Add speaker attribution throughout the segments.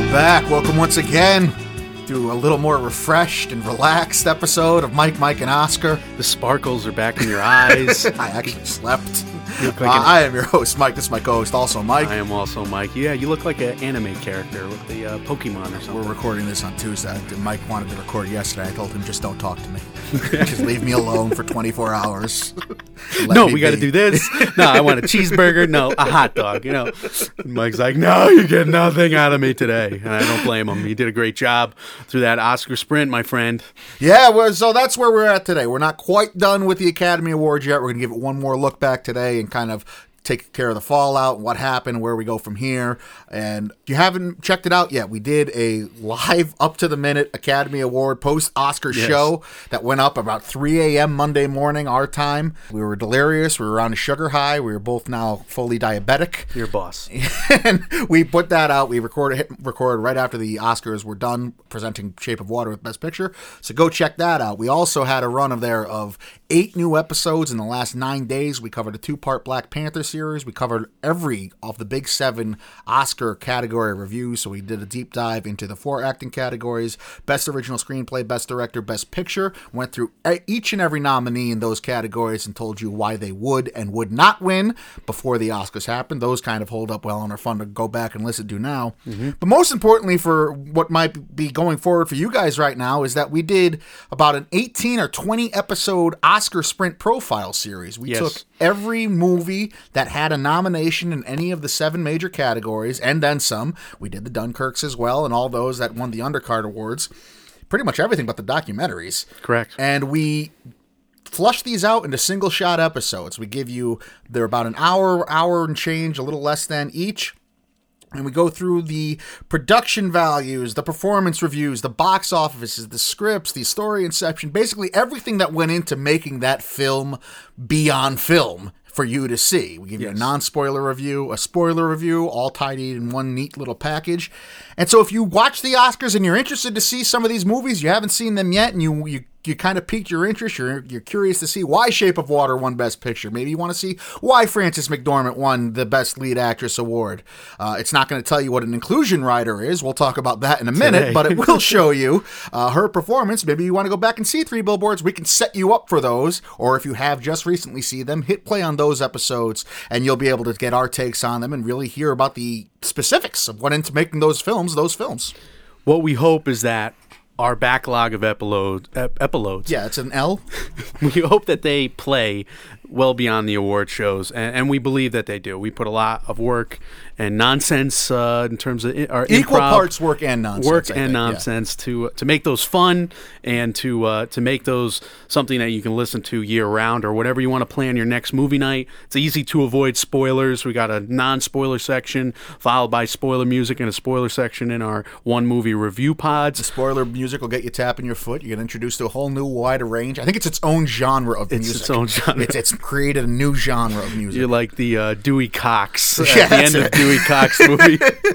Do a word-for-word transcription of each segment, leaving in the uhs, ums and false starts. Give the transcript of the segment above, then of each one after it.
Speaker 1: back. Welcome once again to a little more refreshed and relaxed episode of Mike, Mike, and Oscar.
Speaker 2: The sparkles are back in your eyes.
Speaker 1: I actually slept.
Speaker 2: Like
Speaker 1: uh,
Speaker 2: an,
Speaker 1: I am your host, Mike. This is my co-host, also Mike.
Speaker 2: I am also Mike. Yeah, you look like an anime character with the uh, Pokemon or something.
Speaker 1: We're recording this on Tuesday. Mike wanted to record yesterday. I told him, just don't talk to me. Just leave me alone for twenty-four hours.
Speaker 2: No, we got to do this. No, I want a cheeseburger. No, a hot dog. You know, and Mike's like, no, you get nothing out of me today, and I don't blame him. He did a great job through that Oscar sprint, my friend.
Speaker 1: Yeah, well, so that's where we're at today. We're not quite done with the Academy Awards yet. We're going to give it one more look back today and kind of take care of the fallout, what happened, where we go from here. And if you haven't checked it out yet, we did a live up-to-the-minute Academy Award post-Oscar yes. show that went up about three a.m. Monday morning, our time. We were delirious. We were on a sugar high. We were both now fully diabetic.
Speaker 2: Your boss.
Speaker 1: And we put that out. We recorded hit, recorded right after the Oscars were done, presenting Shape of Water with Best Picture. So go check that out. We also had a run of there of eight new episodes in the last nine days. We covered a two-part Black Panther series. We covered every of the big seven Oscar category reviews. So we did a deep dive into the four acting categories: Best Original Screenplay, Best Director, Best Picture. Went through each and every nominee in those categories and told you why they would and would not win before the Oscars happened. Those kind of hold up well and are fun to go back and listen to now. Mm-hmm. But most importantly for what might be going forward for you guys right now is that we did about an eighteen or twenty episode Oscar Sprint profile series. We yes. took every movie that had a nomination in any of the seven major categories, and then some. We did the Dunkirks as well, and all those that won the Undercard Awards. Pretty much everything but the documentaries.
Speaker 2: Correct.
Speaker 1: And we flush these out into single-shot episodes. We give you, they're about an hour, hour and change, a little less than each. And we go through the production values, the performance reviews, the box offices, the scripts, the story inception, basically everything that went into making that film be on film for you to see. We give yes. you a non-spoiler review, a spoiler review, all tied in one neat little package. And so if you watch the Oscars and you're interested to see some of these movies, you haven't seen them yet, and you you you kind of piqued your interest, you're, you're curious to see why Shape of Water won Best Picture. Maybe you want to see why Frances McDormand won the Best Lead Actress Award. Uh, it's not going to tell you what an inclusion rider is. We'll talk about that in a minute, Today. But it will show you uh, her performance. Maybe you want to go back and see Three Billboards. We can set you up for those, or if you have just recently seen them, hit play on those episodes, and you'll be able to get our takes on them and really hear about the specifics of what into making those films, those films.
Speaker 2: What we hope is that our backlog of epilodes, ep- epilodes.
Speaker 1: Yeah, it's an L.
Speaker 2: We hope that they play well beyond the award shows, and, and we believe that they do. We put a lot of work and nonsense uh, in terms of our
Speaker 1: equal
Speaker 2: improv,
Speaker 1: parts work and nonsense.
Speaker 2: work
Speaker 1: I
Speaker 2: and
Speaker 1: think,
Speaker 2: nonsense
Speaker 1: yeah.
Speaker 2: to to make those fun and to uh, to make those something that you can listen to year round or whatever you want to plan your next movie night. It's easy to avoid spoilers. We got a non-spoiler section followed by spoiler music and a spoiler section in our one movie review pods.
Speaker 1: The spoiler music will get you tapping your foot. You get introduced to a whole new wider range. I think it's its own genre of
Speaker 2: it's
Speaker 1: music.
Speaker 2: It's its own genre.
Speaker 1: It's, it's created a new genre of music.
Speaker 2: You're like the uh, Dewey Cox
Speaker 1: yeah,
Speaker 2: at the end it. of Dewey Cox movie.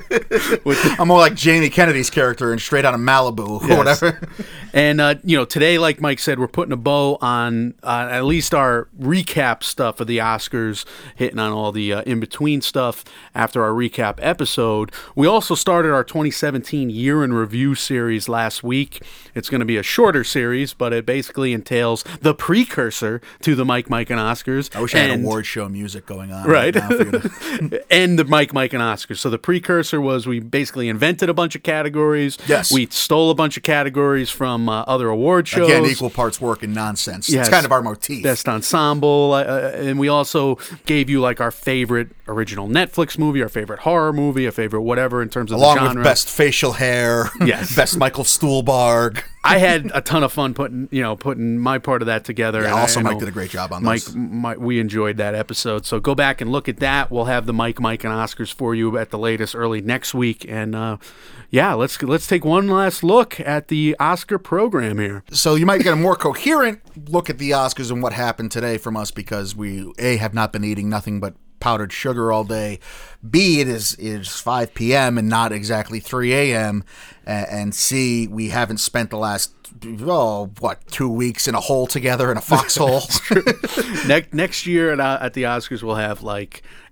Speaker 1: With the- I'm more like Jamie Kennedy's character in Straight Outta Malibu or yes. whatever.
Speaker 2: And, uh, you know, today, like Mike said, we're putting a bow on uh, at least our recap stuff of the Oscars, hitting on all the uh, in-between stuff after our recap episode. We also started our twenty seventeen Year in Review series last week. It's going to be a shorter series, but it basically entails the precursor to the Mike, Mike, and Oscars.
Speaker 1: I wish
Speaker 2: and,
Speaker 1: I had award show music going on.
Speaker 2: Right.
Speaker 1: right now for you to-
Speaker 2: and the Mike, Mike, and Oscars. So the precursor was we basically invented a bunch of categories.
Speaker 1: Yes.
Speaker 2: We stole a bunch of categories from uh, other award shows.
Speaker 1: Again, equal parts work and nonsense.
Speaker 2: Yes.
Speaker 1: It's kind of our motif.
Speaker 2: Best ensemble. Uh, and we also gave you like our favorite original Netflix movie, our favorite horror movie, a favorite whatever in terms of
Speaker 1: Along
Speaker 2: the genre.
Speaker 1: with best facial hair.
Speaker 2: Yes.
Speaker 1: Best Michael Stuhlbarg.
Speaker 2: I had a ton of fun putting, you know, putting my part of that together.
Speaker 1: Yeah,
Speaker 2: and
Speaker 1: also
Speaker 2: I,
Speaker 1: Mike
Speaker 2: know,
Speaker 1: did a great job on
Speaker 2: Mike,
Speaker 1: those.
Speaker 2: Mike, we enjoyed that episode. So go back and look at that. We'll have the Mike, Mike, and Oscars for you at the latest early next week. And uh, yeah, let's let's take one last look at the Oscar program here.
Speaker 1: So you might get a more coherent look at the Oscars and what happened today from us because we, A, have not been eating nothing but powdered sugar all day. B, it is it is five p.m. and not exactly three a.m. And C, we haven't spent the last, oh, what, two weeks in a hole together in a foxhole.
Speaker 2: next, next year at, uh, at the Oscars, we'll have like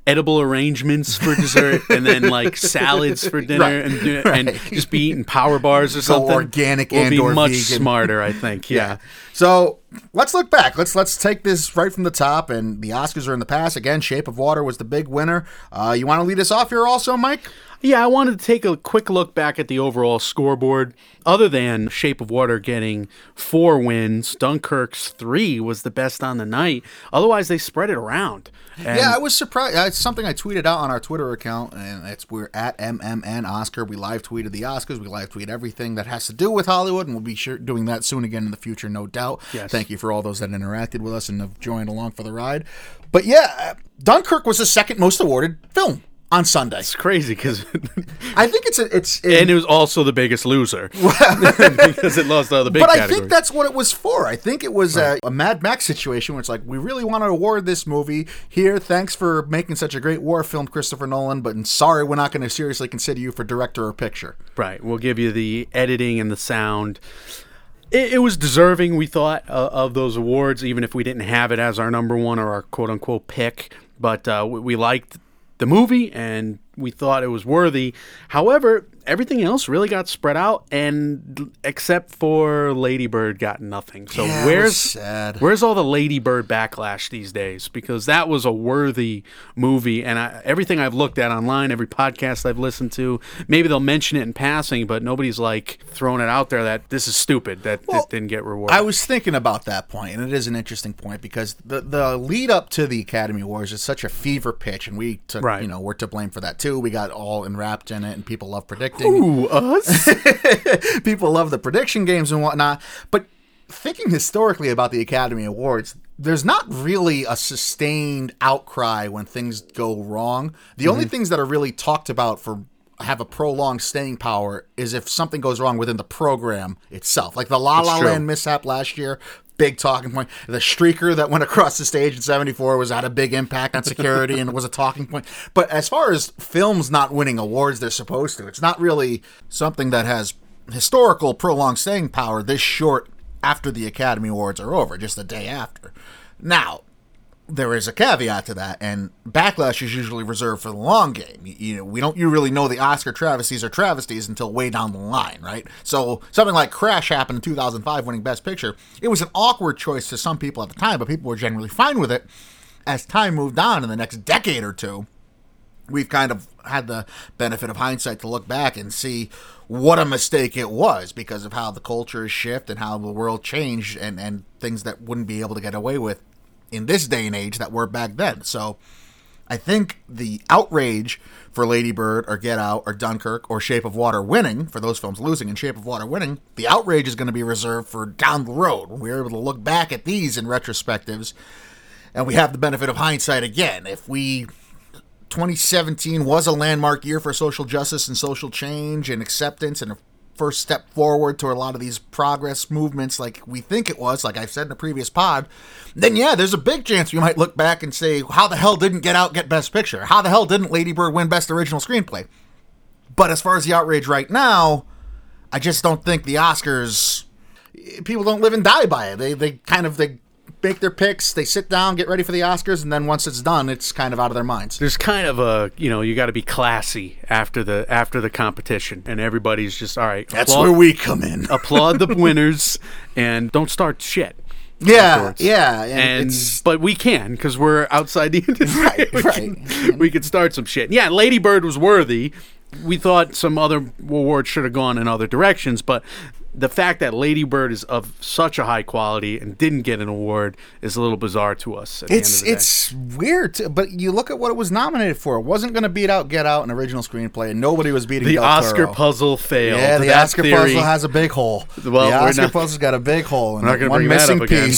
Speaker 2: edible arrangements for dessert and then like salads for dinner
Speaker 1: Right,
Speaker 2: and
Speaker 1: right.
Speaker 2: and just be eating power bars or
Speaker 1: So
Speaker 2: something.
Speaker 1: organic
Speaker 2: we'll
Speaker 1: and
Speaker 2: be
Speaker 1: or
Speaker 2: much
Speaker 1: vegan.
Speaker 2: smarter, I think. Yeah.
Speaker 1: So let's look back. Let's let's take this right from the top. And the Oscars are in the past. Again, Shape of Water was the big winner. Uh, you want to lead us off here also, Mike?
Speaker 2: Yeah, I wanted to take a quick look back at the overall scoreboard. Other than Shape of Water getting four wins, Dunkirk's three was the best on the night. Otherwise, they spread it around. And
Speaker 1: Yeah, I was surprised. Uh, It's something I tweeted out on our Twitter account, and it's we're at M M N Oscar. We live tweeted the Oscars. We live tweet everything that has to do with Hollywood, and we'll be sure doing that soon again in the future, no doubt.
Speaker 2: Yes.
Speaker 1: Thank you for all those that interacted with us and have joined along for the ride. But yeah, Dunkirk was the second most awarded film on Sunday.
Speaker 2: It's crazy because,
Speaker 1: I think it's a, it's
Speaker 2: and it was also the biggest loser because it lost all the big
Speaker 1: But I
Speaker 2: categories.
Speaker 1: think that's what it was for. I think it was a, a Mad Max situation where it's like, we really want to award this movie here. Thanks for making such a great war film, Christopher Nolan, but sorry, we're not going to seriously consider you for director or picture.
Speaker 2: Right. We'll give you the editing and the sound. It, it was deserving, we thought, uh, of those awards, even if we didn't have it as our number one or our quote-unquote pick. But uh, we, we liked the movie, and we thought it was worthy. However, everything else really got spread out, and except for Lady Bird got nothing. So
Speaker 1: Yeah, it was
Speaker 2: where's
Speaker 1: sad.
Speaker 2: where's all the Lady Bird backlash these days? Because that was a worthy movie, and I, everything I've looked at online, every podcast I've listened to, maybe they'll mention it in passing, but nobody's like throwing it out there that this is stupid, that
Speaker 1: Well,
Speaker 2: it didn't get rewarded.
Speaker 1: I was thinking about that point, and it is an interesting point because the the lead up to the Academy Awards is such a fever pitch, and we took,
Speaker 2: Right.
Speaker 1: you know, we're to blame for that too. We got all enwrapped in it, and people love predicting.
Speaker 2: Ooh, us?
Speaker 1: People love the prediction games and whatnot. But thinking historically about the Academy Awards, there's not really a sustained outcry when things go wrong. The only things that are really talked about for have a prolonged staying power is if something goes wrong within the program itself. Like the La La
Speaker 2: true.
Speaker 1: Land mishap last year, big talking point. The streaker that went across the stage in seventy-four was had a big impact on security and was a talking point. But as far as films not winning awards they're supposed to, it's not really something that has historical prolonged staying power this short after the Academy Awards are over, just the day after. Now, there is a caveat to that, and backlash is usually reserved for the long game. You, you know, we don't you really know the Oscar travesties are travesties until way down the line, right? So something like Crash happened in two thousand five, winning Best Picture. It was an awkward choice to some people at the time, but people were generally fine with it. As time moved on in the next decade or two, we've kind of had the benefit of hindsight to look back and see what a mistake it was because of how the culture shift and how the world changed and, and things that wouldn't be able to get away with in this day and age that were back then. So I think the outrage for Lady Bird or Get Out or Dunkirk or Shape of Water winning, for those films losing and Shape of Water winning, the outrage is going to be reserved for down the road when we're able to look back at these in retrospectives and we have the benefit of hindsight again. If we... twenty seventeen was a landmark year for social justice and social change and acceptance and a first step forward to a lot of these progress movements like we think it was, like I've said in a previous pod, then yeah, there's a big chance we might look back and say, how the hell didn't Get Out get Best Picture? How the hell didn't Lady Bird win Best Original Screenplay? But as far as the outrage right now, I just don't think the Oscars, people don't live and die by it. They, they kind of, they make their picks, they sit down, get ready for the Oscars, and then once it's done, it's kind of out of their minds.
Speaker 2: There's kind of a, you know, you got to be classy after the after the competition, and everybody's just all right.
Speaker 1: That's
Speaker 2: applaud,
Speaker 1: where we come in.
Speaker 2: applaud the winners and don't start shit.
Speaker 1: Yeah,
Speaker 2: afterwards.
Speaker 1: yeah, and,
Speaker 2: And
Speaker 1: it's
Speaker 2: but we can because we're outside the industry.
Speaker 1: Right,
Speaker 2: we
Speaker 1: right.
Speaker 2: Can, we could start some shit. Yeah, Lady Bird was worthy. We thought some other awards should have gone in other directions, but the fact that Lady Bird is of such a high quality and didn't get an award is a little bizarre to us. At
Speaker 1: it's
Speaker 2: the end of the
Speaker 1: it's weird, to, but you look at what it was nominated for. It wasn't going to beat out Get Out, an original screenplay, and nobody was beating
Speaker 2: day. the
Speaker 1: Del
Speaker 2: Oscar
Speaker 1: Toro.
Speaker 2: puzzle failed.
Speaker 1: Yeah, the
Speaker 2: That
Speaker 1: Oscar
Speaker 2: theory,
Speaker 1: puzzle has a big hole.
Speaker 2: Well,
Speaker 1: the
Speaker 2: we're
Speaker 1: Oscar
Speaker 2: not-
Speaker 1: puzzle's got a big hole and
Speaker 2: We're not gonna
Speaker 1: one
Speaker 2: bring that
Speaker 1: missing
Speaker 2: up again.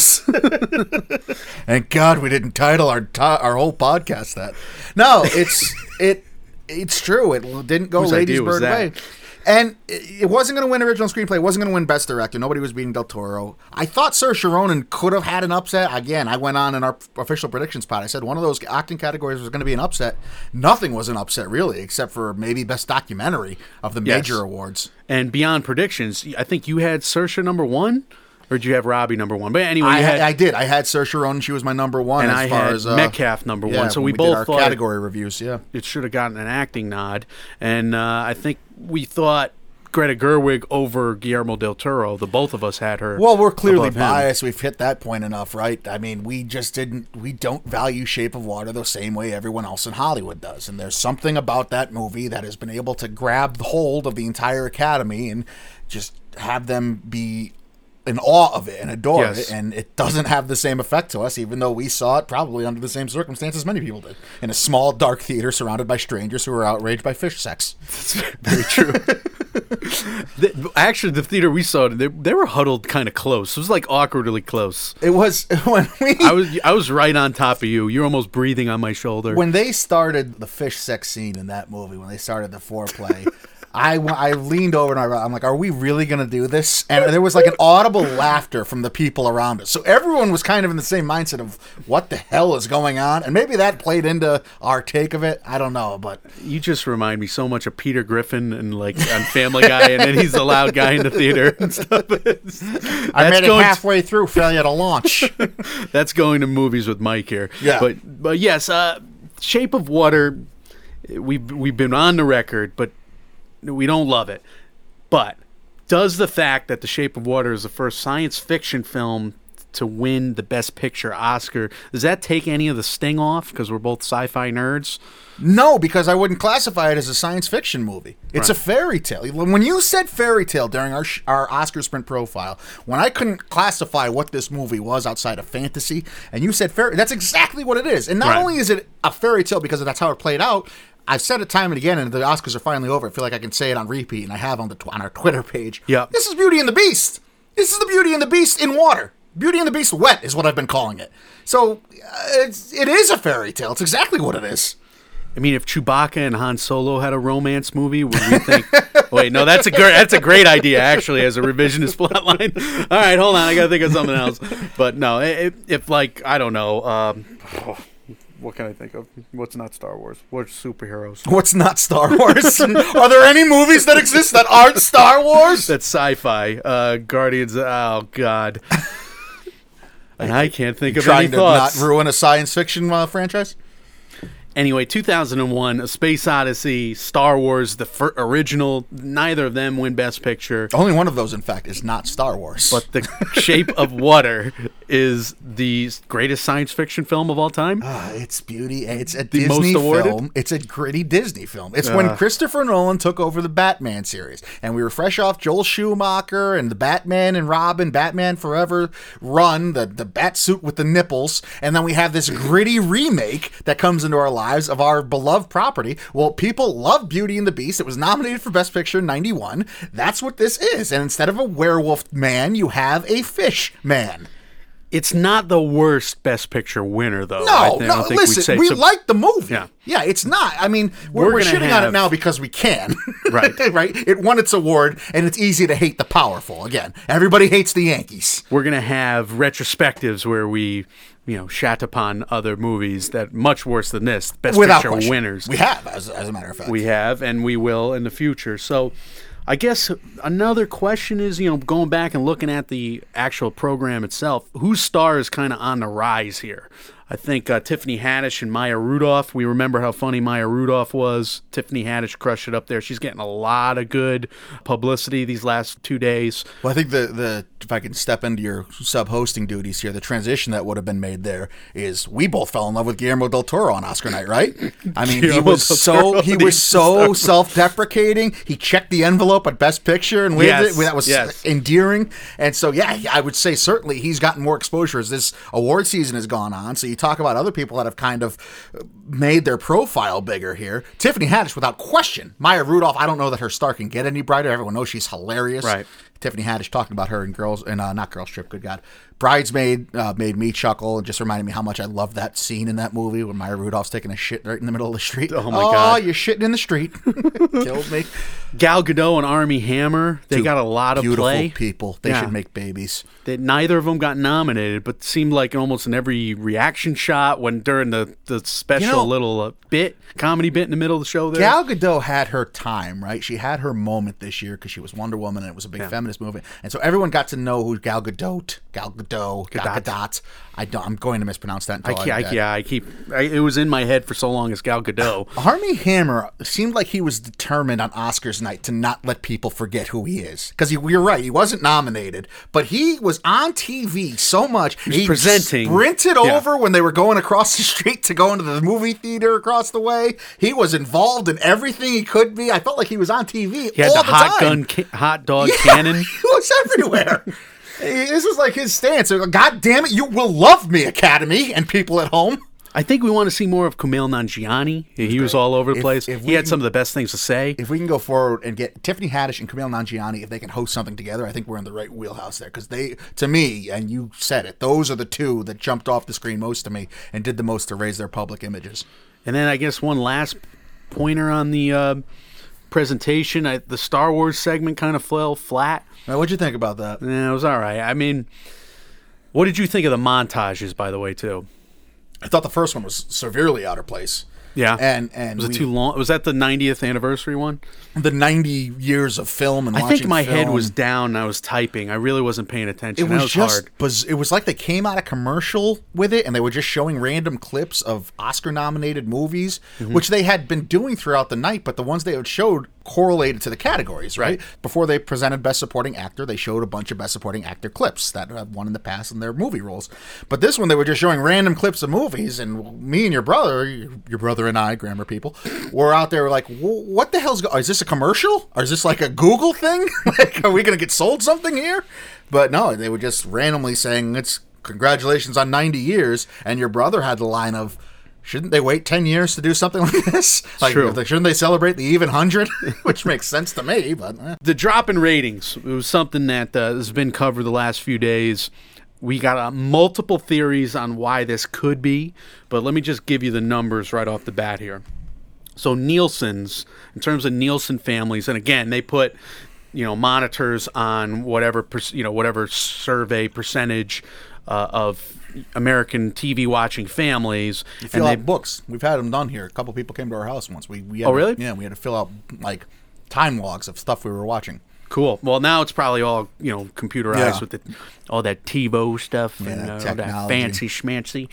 Speaker 1: piece. Thank God we didn't title our to- our whole podcast that. No, it's it it's true. It didn't go
Speaker 2: Whose
Speaker 1: Lady
Speaker 2: idea was
Speaker 1: Bird
Speaker 2: that?
Speaker 1: way. And it wasn't going to win original screenplay. It wasn't going to win best director. Nobody was beating Del Toro. I thought Saoirse Ronan could have had an upset. Again, I went on in our official predictions pod. I said one of those acting categories was going to be an upset. Nothing was an upset, really, except for maybe best documentary of the
Speaker 2: Yes.
Speaker 1: major awards.
Speaker 2: And beyond predictions, I think you had Saoirse number one. Or did you have Robbie number one? But anyway,
Speaker 1: I,
Speaker 2: you had,
Speaker 1: I did. I had Saoirse Ronan. She was my number one.
Speaker 2: and
Speaker 1: as
Speaker 2: I
Speaker 1: far
Speaker 2: had
Speaker 1: as uh,
Speaker 2: Metcalf number
Speaker 1: yeah,
Speaker 2: one. So
Speaker 1: when
Speaker 2: we,
Speaker 1: we
Speaker 2: both
Speaker 1: did our
Speaker 2: thought
Speaker 1: category reviews. Yeah,
Speaker 2: it should have gotten an acting nod. And uh, I think we thought Greta Gerwig over Guillermo del Toro. The both of us had her.
Speaker 1: Well, we're clearly
Speaker 2: above him.
Speaker 1: biased. We've hit that point enough, right? I mean, we just didn't. We don't value Shape of Water the same way everyone else in Hollywood does. And there's something about that movie that has been able to grab hold of the entire Academy and just have them be in awe of it and adore
Speaker 2: Yes.
Speaker 1: it, and it doesn't have the same effect to us, even though we saw it probably under the same circumstances many people did, in a small, dark theater surrounded by strangers who were outraged by fish sex.
Speaker 2: Very true. the, actually, the theater we saw it, they, they were huddled kind of close. It was like awkwardly close.
Speaker 1: It was when we
Speaker 2: I was I was right on top of you. You're almost breathing on my shoulder.
Speaker 1: when they started the fish sex scene in that movie, when they started the foreplay. I, I leaned over and I, I'm like, are we really going to do this? And there was like an audible laughter from the people around us. So everyone was kind of in the same mindset of what the hell is going on? And maybe that played into our take of it. I don't know, but
Speaker 2: You just remind me so much of Peter Griffin and like on Family Guy, and then he's the loud guy in the theater and stuff.
Speaker 1: I made it
Speaker 2: going
Speaker 1: halfway through, failure to launch.
Speaker 2: That's going to movies with Mike here.
Speaker 1: Yeah.
Speaker 2: But but yes, uh, Shape of Water. We've we've been on the record, but we don't love it. But does the fact that The Shape of Water is the first science fiction film to win the Best Picture Oscar, does that take any of the sting off? Because we're both sci-fi nerds.
Speaker 1: No, because I wouldn't classify it as a science fiction movie. It's
Speaker 2: Right.
Speaker 1: a fairy tale. When you said fairy tale during our sh- our Oscar Sprint profile, when I couldn't classify what this movie was outside of fantasy, and you said fairy, that's exactly what it is. And not
Speaker 2: Right.
Speaker 1: only is it a fairy tale because that's how it played out, I've said it time and again, and the Oscars are finally over. I feel like I can say it on repeat, and I have on the tw- on our Twitter page.
Speaker 2: Yep.
Speaker 1: This is Beauty and the Beast. This is the Beauty and the Beast in water. Beauty and the Beast wet is what I've been calling it. So uh, it's, it is a fairy tale. It's exactly what it is.
Speaker 2: I mean, if Chewbacca and Han Solo had a romance movie, would we think? Wait, no, that's a great that's a great idea actually as a revisionist plotline. All right, hold on, I gotta think of something else. But no, if, if like I don't know, um, what can I think of? What's not Star Wars? What's superheroes?
Speaker 1: What's not Star Wars? Are there any movies that exist that aren't Star Wars?
Speaker 2: That's sci-fi. Uh, Guardians. Oh God. And I can't think of
Speaker 1: Trying
Speaker 2: any
Speaker 1: to
Speaker 2: thoughts.
Speaker 1: not ruin a science fiction uh, franchise?
Speaker 2: Anyway, two thousand one, A Space Odyssey, Star Wars, the fir- original. Neither of them win Best Picture.
Speaker 1: Only one of those, in fact, is not Star Wars.
Speaker 2: But The Shape of Water is the greatest science fiction film of all time.
Speaker 1: Ah, it's beauty. It's a
Speaker 2: The
Speaker 1: Disney
Speaker 2: most awarded?
Speaker 1: film. It's a gritty Disney film. It's when Christopher Nolan took over the Batman series, and we were fresh off Joel Schumacher and the Batman and Robin, Batman Forever run, the the bat suit with the nipples, and then we have this gritty remake that comes into our lives of our beloved property. Well, people love Beauty and the Beast. It was nominated for Best Picture in ninety-one. That's what this is. And instead of a werewolf man, you have a fish man.
Speaker 2: It's not the worst Best Picture winner, though.
Speaker 1: No,
Speaker 2: I, th- I
Speaker 1: no,
Speaker 2: don't think
Speaker 1: listen,
Speaker 2: we'd say
Speaker 1: we
Speaker 2: so.
Speaker 1: like the movie.
Speaker 2: Yeah.
Speaker 1: Yeah, it's not. I mean, we're,
Speaker 2: We're
Speaker 1: we're,
Speaker 2: gonna
Speaker 1: shitting on it
Speaker 2: have-
Speaker 1: now because we can.
Speaker 2: Right.
Speaker 1: right? It won its award, and it's easy to hate the powerful. Again, everybody hates the Yankees.
Speaker 2: We're going to have retrospectives where we, you know, shat upon other movies that much worse than this. Best
Speaker 1: Without
Speaker 2: Picture
Speaker 1: question.
Speaker 2: winners.
Speaker 1: We have, as, as a matter of fact.
Speaker 2: We have, and we will in the future. So I guess another question is, you know, going back and looking at the actual program itself, whose star is kind of on the rise here? I think uh, Tiffany Haddish and Maya Rudolph. We remember how funny Maya Rudolph was. Tiffany Haddish crushed it up there. She's getting a lot of good publicity these last two days.
Speaker 1: Well, I think the, the if I can step into your sub-hosting duties here, the transition that would have been made there is we both fell in love with Guillermo del Toro on Oscar night, right? I mean, he
Speaker 2: Guillermo
Speaker 1: was
Speaker 2: del
Speaker 1: so
Speaker 2: Toro
Speaker 1: he
Speaker 2: needs
Speaker 1: was
Speaker 2: to
Speaker 1: so self-deprecating. He checked the envelope at Best Picture and waved
Speaker 2: Yes,
Speaker 1: it. That was
Speaker 2: yes.
Speaker 1: endearing. And so, yeah, I would say certainly he's gotten more exposure as this award season has gone on. So you talk about other people that have kind of made their profile bigger here. Tiffany Haddish, without question. Maya Rudolph, I don't know that her star can get any brighter. Everyone knows she's hilarious.
Speaker 2: Right.
Speaker 1: Tiffany Haddish talking about her in Girls, and uh, not Girls Trip, good God. Bridesmaid uh, made me chuckle and just reminded me how much I love that scene in that movie when Maya Rudolph's taking a shit right in the middle of the street.
Speaker 2: Oh, my God.
Speaker 1: Oh, you're shitting in the street. Killed me.
Speaker 2: Gal Gadot and Armie Hammer, they
Speaker 1: Two
Speaker 2: got a lot of
Speaker 1: Beautiful
Speaker 2: play.
Speaker 1: people. They
Speaker 2: Yeah.
Speaker 1: should make babies.
Speaker 2: That neither of them got nominated, but seemed like almost in every reaction shot when during the, the special
Speaker 1: You know-
Speaker 2: little uh, bit, comedy bit in the middle of the show there.
Speaker 1: Gal Gadot had her time, right? She had her moment this year because she was Wonder Woman and it was a big feminist feminist movement. And so everyone got to know who Gal Gadot, Gal Gadot, Gal
Speaker 2: Gadot.
Speaker 1: Gadot. I don't, I'm going to mispronounce that
Speaker 2: I,
Speaker 1: until I,
Speaker 2: ke- I,
Speaker 1: I
Speaker 2: yeah, I keep. I, it was in my head for so long as Gal Gadot.
Speaker 1: Armie Hammer seemed like he was determined on Oscars night to not let people forget who he is. Because you're right, he wasn't nominated, but he was on T V so much.
Speaker 2: He was presenting.
Speaker 1: Sprinted
Speaker 2: Yeah.
Speaker 1: over when they were going across the street to go into the movie theater across the way. He was involved in everything he could be. I felt like he was on T V
Speaker 2: He had
Speaker 1: all
Speaker 2: the,
Speaker 1: the
Speaker 2: hot
Speaker 1: time.
Speaker 2: gun, ca- hot dog cannon.
Speaker 1: He was everywhere. This was like his stance. God damn it, you will love me, Academy, and people at home.
Speaker 2: I think we want to see more of Kumail Nanjiani. He, he was all over the
Speaker 1: If-
Speaker 2: place.
Speaker 1: if
Speaker 2: he
Speaker 1: we
Speaker 2: had
Speaker 1: can-
Speaker 2: some of the best things to say.
Speaker 1: If we can go forward and get Tiffany Haddish and Kumail Nanjiani, if they can host something together, I think we're in the right wheelhouse there. Because they, to me, and you said it, those are the two that jumped off the screen most to me and did the most to raise their public images.
Speaker 2: And then I guess one last pointer on the uh, presentation. I, the Star Wars segment kind of fell flat.
Speaker 1: Now, what'd you think about that?
Speaker 2: Yeah, it was all right. I mean, what did you think of the montages, by the way, too?
Speaker 1: I thought the first one was severely out of place.
Speaker 2: Yeah.
Speaker 1: And and
Speaker 2: Was it
Speaker 1: we-
Speaker 2: too long? Was that the ninetieth anniversary one?
Speaker 1: the ninety years of film and
Speaker 2: I
Speaker 1: watching
Speaker 2: think my head
Speaker 1: film.
Speaker 2: was down and I was typing. I really wasn't paying attention.
Speaker 1: It was,
Speaker 2: that was
Speaker 1: just
Speaker 2: hard.
Speaker 1: buzz- it was like they came out of commercial with it and they were just showing random clips of Oscar nominated movies,
Speaker 2: Mm-hmm.
Speaker 1: which they had been doing throughout the night, but the ones they had showed correlated to the categories, right?
Speaker 2: Right.
Speaker 1: Before they presented Best Supporting Actor, they showed a bunch of Best Supporting Actor clips that have won in the past in their movie roles. But this one, they were just showing random clips of movies, and me and your brother, your brother and I, grammar people, were out there like, "Wh- what the hell's going? Is this a commercial? Or is this like a Google thing? Like, are we going to get sold something here?" But no, they were just randomly saying, it's congratulations on ninety years, and your brother had the line of, shouldn't they wait ten years to do something like this? Like,
Speaker 2: true.
Speaker 1: shouldn't they celebrate the even hundred? Which makes sense to me, but eh.
Speaker 2: The drop in ratings, it was something that uh, has been covered the last few days. We got uh, multiple theories on why this could be, but let me just give you the numbers right off the bat here. So Nielsen's, in terms of Nielsen families, and again, they put, you know, monitors on whatever, per- you know, whatever survey percentage uh, of American T V watching families.
Speaker 1: You fill
Speaker 2: and
Speaker 1: out books. We've had them done here. A couple people came to our house once. We, we had
Speaker 2: Oh,
Speaker 1: to-
Speaker 2: really?
Speaker 1: Yeah, we had to fill out like time logs of stuff we were watching.
Speaker 2: Cool. Well, now it's probably all, you know, computerized
Speaker 1: Yeah.
Speaker 2: with the, all that TiVo stuff and
Speaker 1: Yeah,
Speaker 2: uh, all that
Speaker 1: technology.
Speaker 2: fancy schmancy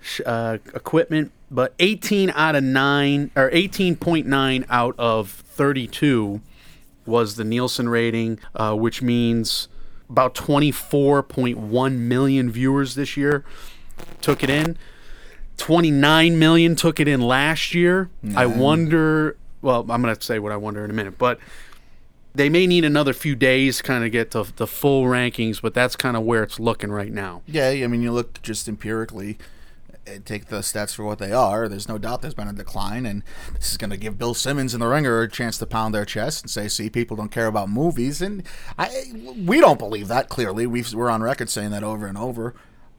Speaker 2: uh, equipment. But eighteen out of nine, or eighteen point nine out of thirty-two was the Nielsen rating, uh, which means about twenty-four point one million viewers this year took it in. twenty-nine million took it in last year. I wonder, well, I'm going to say what I wonder in a minute, but they may need another few days to kind of get to the full rankings, but that's kind of where it's looking right now.
Speaker 1: Yeah, I mean, you look just empirically, uh, take the stats for what they are. There's no doubt there's been a decline, and this is going to give Bill Simmons and The Ringer a chance to pound their chest and say, see, people don't care about movies. And I, we don't believe that, clearly. We've, we're on record saying that over and over.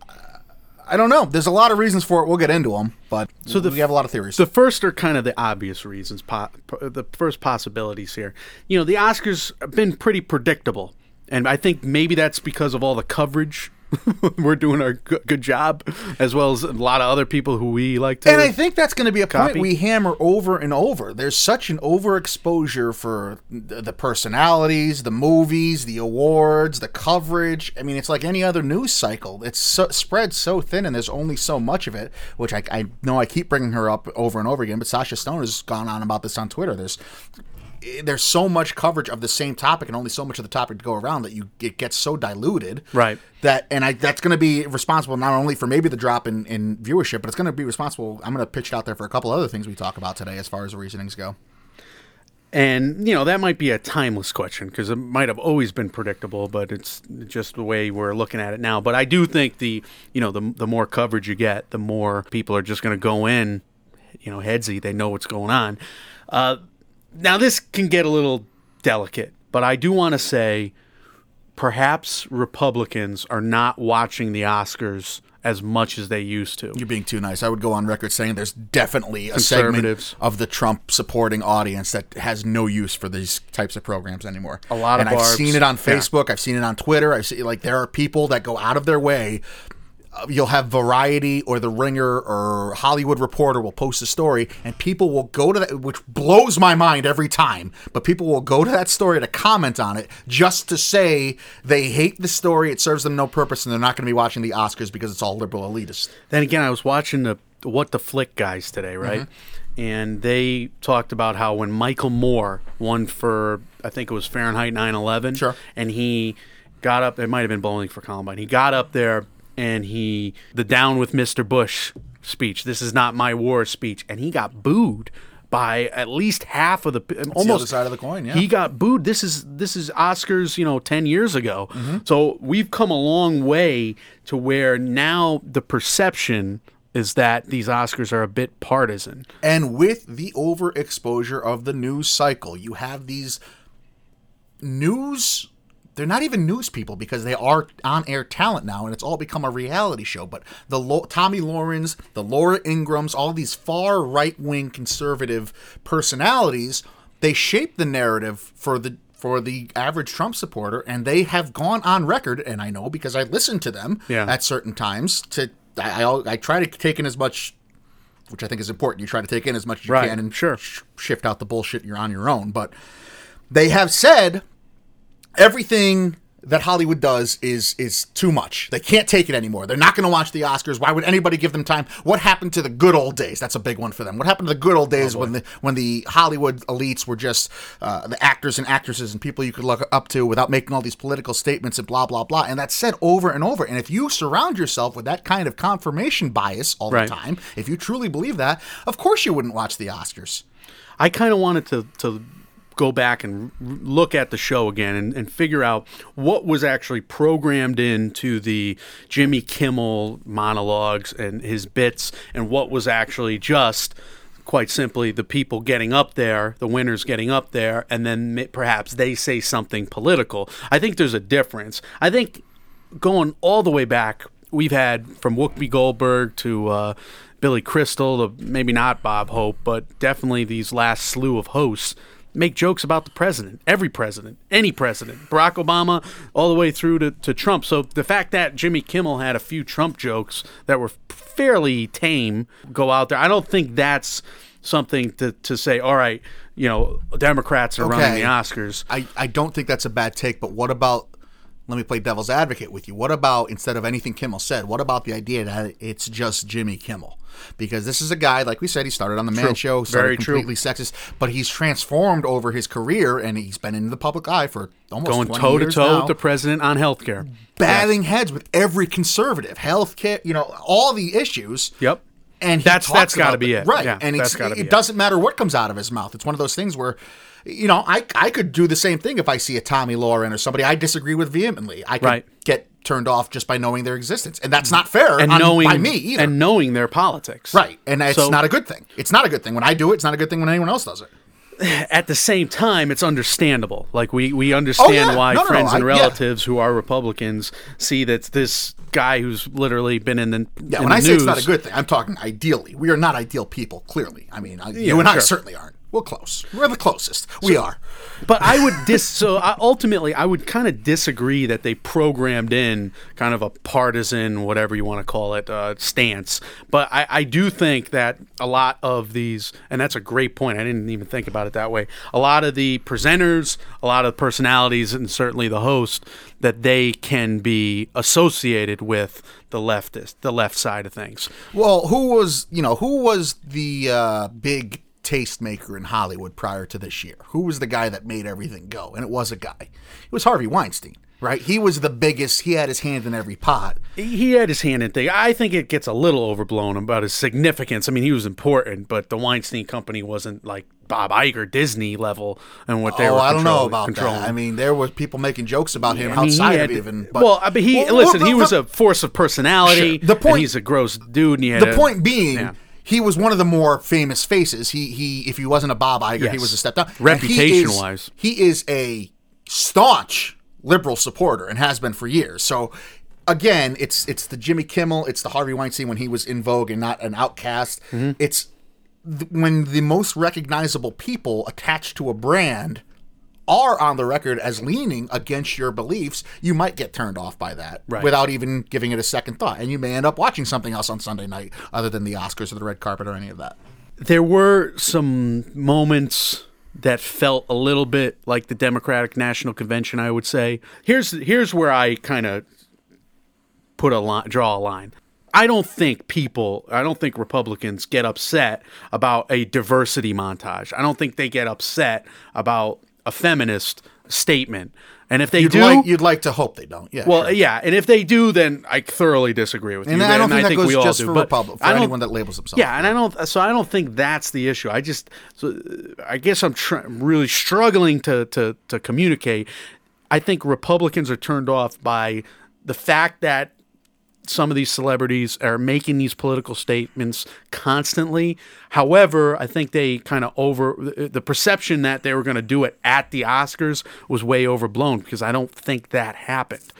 Speaker 1: I don't know. There's a lot of reasons for it. We'll get into them, but
Speaker 2: So the-
Speaker 1: we have a lot of theories.
Speaker 2: The first are kind of the obvious reasons, po- po- the first possibilities here. You know, the Oscars have been pretty predictable, and I think maybe that's because of all the coverage. We're doing our good, good job, as well as a lot of other people who we like to.
Speaker 1: And I think that's going to be a
Speaker 2: copy.
Speaker 1: point we hammer over and over. There's such an overexposure for the the personalities, the movies, the awards, the coverage. I mean, it's like any other news cycle. It's so, spread so thin, and there's only so much of it, which I, I know I keep bringing her up over and over again, but Sasha Stone has gone on about this on Twitter. There's there's so much coverage of the same topic and only so much of the topic to go around that you it gets so diluted.
Speaker 2: Right.
Speaker 1: That and I that's going to be responsible not only for maybe the drop in, in viewership, but it's going to be responsible. I'm going to pitch it out there for a couple other things we talk about today as far as the reasonings go.
Speaker 2: And, you know, that might be a timeless question because it might have always been predictable, but it's just the way we're looking at it now. But I do think the, you know, the, the more coverage you get, the more people are just going to go in, you know, headsy. They know what's going on. Uh, now, this can get a little delicate, but I do want to say perhaps Republicans are not watching the Oscars as much as they used to.
Speaker 1: You're being too nice. I would go on record saying there's definitely a segment
Speaker 2: Conservatives.
Speaker 1: of the Trump supporting audience that has no use for these types of programs anymore.
Speaker 2: A lot of
Speaker 1: and I've
Speaker 2: barbs.
Speaker 1: seen it on
Speaker 2: Yeah.
Speaker 1: Facebook. I've seen it on Twitter. I've seen like there are people that go out of their way. you'll have Variety or The Ringer or Hollywood Reporter will post a story, and people will go to that, which blows my mind every time, but people will go to that story to comment on it just to say they hate the story, it serves them no purpose, and they're not going to be watching the Oscars because it's all liberal elitist.
Speaker 2: Then again, I was watching the What the Flick guys today, right? Mm-hmm. And they talked about how when Michael Moore won for, I think it was Fahrenheit nine eleven,
Speaker 1: sure.
Speaker 2: and he got up, it might have been Bowling for Columbine, he got up there and he, the Down with Mister Bush speech, this is not my war speech, and he got booed by at least half of the,
Speaker 1: That's
Speaker 2: almost
Speaker 1: the other side of the coin, yeah.
Speaker 2: He got booed. This is this is Oscars, you know, ten years ago. Mm-hmm. So we've come a long way to where now the perception is that these Oscars are a bit partisan.
Speaker 1: And with the overexposure of the news cycle, you have these news, they're not even news people because they are on-air talent now, and it's all become a reality show. But the Lo- Tommy Laurens, the Laura Ingrams, all these far right-wing conservative personalities, they shape the narrative for the for the average Trump supporter, and they have gone on record, and I know because I listen to them
Speaker 2: yeah.
Speaker 1: at certain times. To I, I, I try to take in as much, which I think is important. You try to take in as much as you
Speaker 2: right.
Speaker 1: can and
Speaker 2: sure.
Speaker 1: sh- shift out the bullshit. You're on your own. But they have said everything that Hollywood does is is too much. They can't take it anymore. They're not going to watch the Oscars. Why would anybody give them time? What happened to the good old days? That's a big one for them. What happened to the good old days oh when the when the Hollywood elites were just uh, the actors and actresses and people you could look up to without making all these political statements and blah, blah, blah. And that's said over and over. And if you surround yourself with that kind of confirmation bias all
Speaker 2: right.
Speaker 1: the time, if you truly believe that, of course you wouldn't watch the Oscars.
Speaker 2: I kind of wanted to... to go back and look at the show again and, and figure out what was actually programmed into the Jimmy Kimmel monologues and his bits and what was actually just, quite simply, the people getting up there, the winners getting up there, and then perhaps they say something political. I think there's a difference. I think going all the way back, we've had from Whoopi Goldberg to uh, Billy Crystal to maybe not Bob Hope, but definitely these last slew of hosts make jokes about the president, every president, any president, Barack Obama, all the way through to, to Trump. So the fact that Jimmy Kimmel had a few Trump jokes that were fairly tame go out there, I don't think that's something to, to say, all right, you know, Democrats are
Speaker 1: okay.
Speaker 2: running the Oscars.
Speaker 1: I, I don't think that's a bad take, but what about, let me play devil's advocate with you. What about, instead of anything Kimmel said, what about the idea that it's just Jimmy Kimmel? Because this is a guy, like we said, he started on The Man
Speaker 2: True.
Speaker 1: Show, started
Speaker 2: Very
Speaker 1: completely
Speaker 2: true.
Speaker 1: sexist, but he's transformed over his career, and he's been in the public eye for almost
Speaker 2: Going
Speaker 1: twenty
Speaker 2: toe
Speaker 1: years
Speaker 2: to toe
Speaker 1: now,
Speaker 2: with the president on healthcare.
Speaker 1: batting yes. heads with every conservative, healthcare, you know, all the issues.
Speaker 2: Yep.
Speaker 1: And he
Speaker 2: that's
Speaker 1: talks
Speaker 2: that's got to
Speaker 1: about
Speaker 2: be
Speaker 1: the,
Speaker 2: it,
Speaker 1: right?
Speaker 2: Yeah,
Speaker 1: and it's,
Speaker 2: it,
Speaker 1: it doesn't matter what comes out of his mouth. It's one of those things where, you know, I I could do the same thing if I see a Tommy Lauren or somebody I disagree with vehemently. I could
Speaker 2: right.
Speaker 1: get turned off just by knowing their existence, and that's not fair
Speaker 2: and
Speaker 1: on,
Speaker 2: knowing,
Speaker 1: by me either.
Speaker 2: And knowing their politics,
Speaker 1: right? And it's
Speaker 2: so,
Speaker 1: not a good thing. It's not a good thing when I do it. It's not a good thing when anyone else does it.
Speaker 2: At the same time, it's understandable. Like we, we understand
Speaker 1: oh, yeah.
Speaker 2: why
Speaker 1: no, no,
Speaker 2: friends
Speaker 1: no.
Speaker 2: and
Speaker 1: I,
Speaker 2: relatives
Speaker 1: yeah.
Speaker 2: who are Republicans see that this guy who's literally been in the
Speaker 1: yeah.
Speaker 2: in
Speaker 1: When
Speaker 2: the
Speaker 1: I
Speaker 2: news,
Speaker 1: say it's not a good thing, I'm talking ideally. We are not ideal people. Clearly, I mean, I,
Speaker 2: yeah,
Speaker 1: you and
Speaker 2: sure.
Speaker 1: I certainly aren't. We're close. We're the closest. We
Speaker 2: so,
Speaker 1: are.
Speaker 2: But I would dis. So I, ultimately, I would kind of disagree that they programmed in kind of a partisan, whatever you want to call it, uh, stance. But I, I do think that a lot of these, and that's a great point. I didn't even think about it that way. A lot of the presenters, a lot of personalities, and certainly the host, that they can be associated with the leftist, the left side of things.
Speaker 1: Well, who was you know who was the uh, big tastemaker in Hollywood prior to this year? Who was the guy that made everything go? And it was a guy. It was Harvey Weinstein, right? He was the biggest. He had his hand in every pot.
Speaker 2: He had his hand in things. I think it gets a little overblown about his significance. I mean, he was important, but the Weinstein Company wasn't like Bob Iger, Disney level, and what they
Speaker 1: oh,
Speaker 2: were.
Speaker 1: I don't know about
Speaker 2: controlling.
Speaker 1: that. I mean, there was people making jokes about him
Speaker 2: I mean,
Speaker 1: outside
Speaker 2: had,
Speaker 1: of even. But,
Speaker 2: well, I mean, he
Speaker 1: well,
Speaker 2: listen.
Speaker 1: well,
Speaker 2: he
Speaker 1: well,
Speaker 2: was a force of personality.
Speaker 1: Sure. The point.
Speaker 2: And he's a gross dude. And he had
Speaker 1: the
Speaker 2: a,
Speaker 1: point being.
Speaker 2: Yeah.
Speaker 1: He was one of the more famous faces. He he. If he wasn't a Bob Iger,
Speaker 2: yes.
Speaker 1: he was a step down.
Speaker 2: Reputation-wise,
Speaker 1: he, he is a staunch liberal supporter and has been for years. So again, it's it's the Jimmy Kimmel, it's the Harvey Weinstein when he was in vogue and not an outcast. Mm-hmm. It's th- when the most recognizable people attached to a brand are on the record as leaning against your beliefs, you might get turned off by that
Speaker 2: Right.
Speaker 1: without even giving it a second thought. And you may end up watching something else on Sunday night other than the Oscars or the red carpet or any of that.
Speaker 2: There were some moments that felt a little bit like the Democratic National Convention, I would say. Here's here's where I kind of put a line, draw a line. I don't think people, I don't think Republicans get upset about a diversity montage. I don't think they get upset about a feminist statement. And if they
Speaker 1: You'd
Speaker 2: do,
Speaker 1: like, you'd like to hope they don't. Yeah.
Speaker 2: well,
Speaker 1: sure.
Speaker 2: yeah, and if they do, then I thoroughly disagree with
Speaker 1: And
Speaker 2: you.
Speaker 1: I don't think that goes
Speaker 2: we all
Speaker 1: just
Speaker 2: do.
Speaker 1: for
Speaker 2: But
Speaker 1: Republic, for
Speaker 2: I don't-
Speaker 1: anyone that labels themselves.
Speaker 2: Yeah, and I don't. So I don't think that's the issue. I just, so I guess I'm tr- really struggling to to to communicate. I think Republicans are turned off by the fact that some of these celebrities are making these political statements constantly. However, I think they kind of over the perception that they were going to do it at the Oscars was way overblown because I don't think that happened.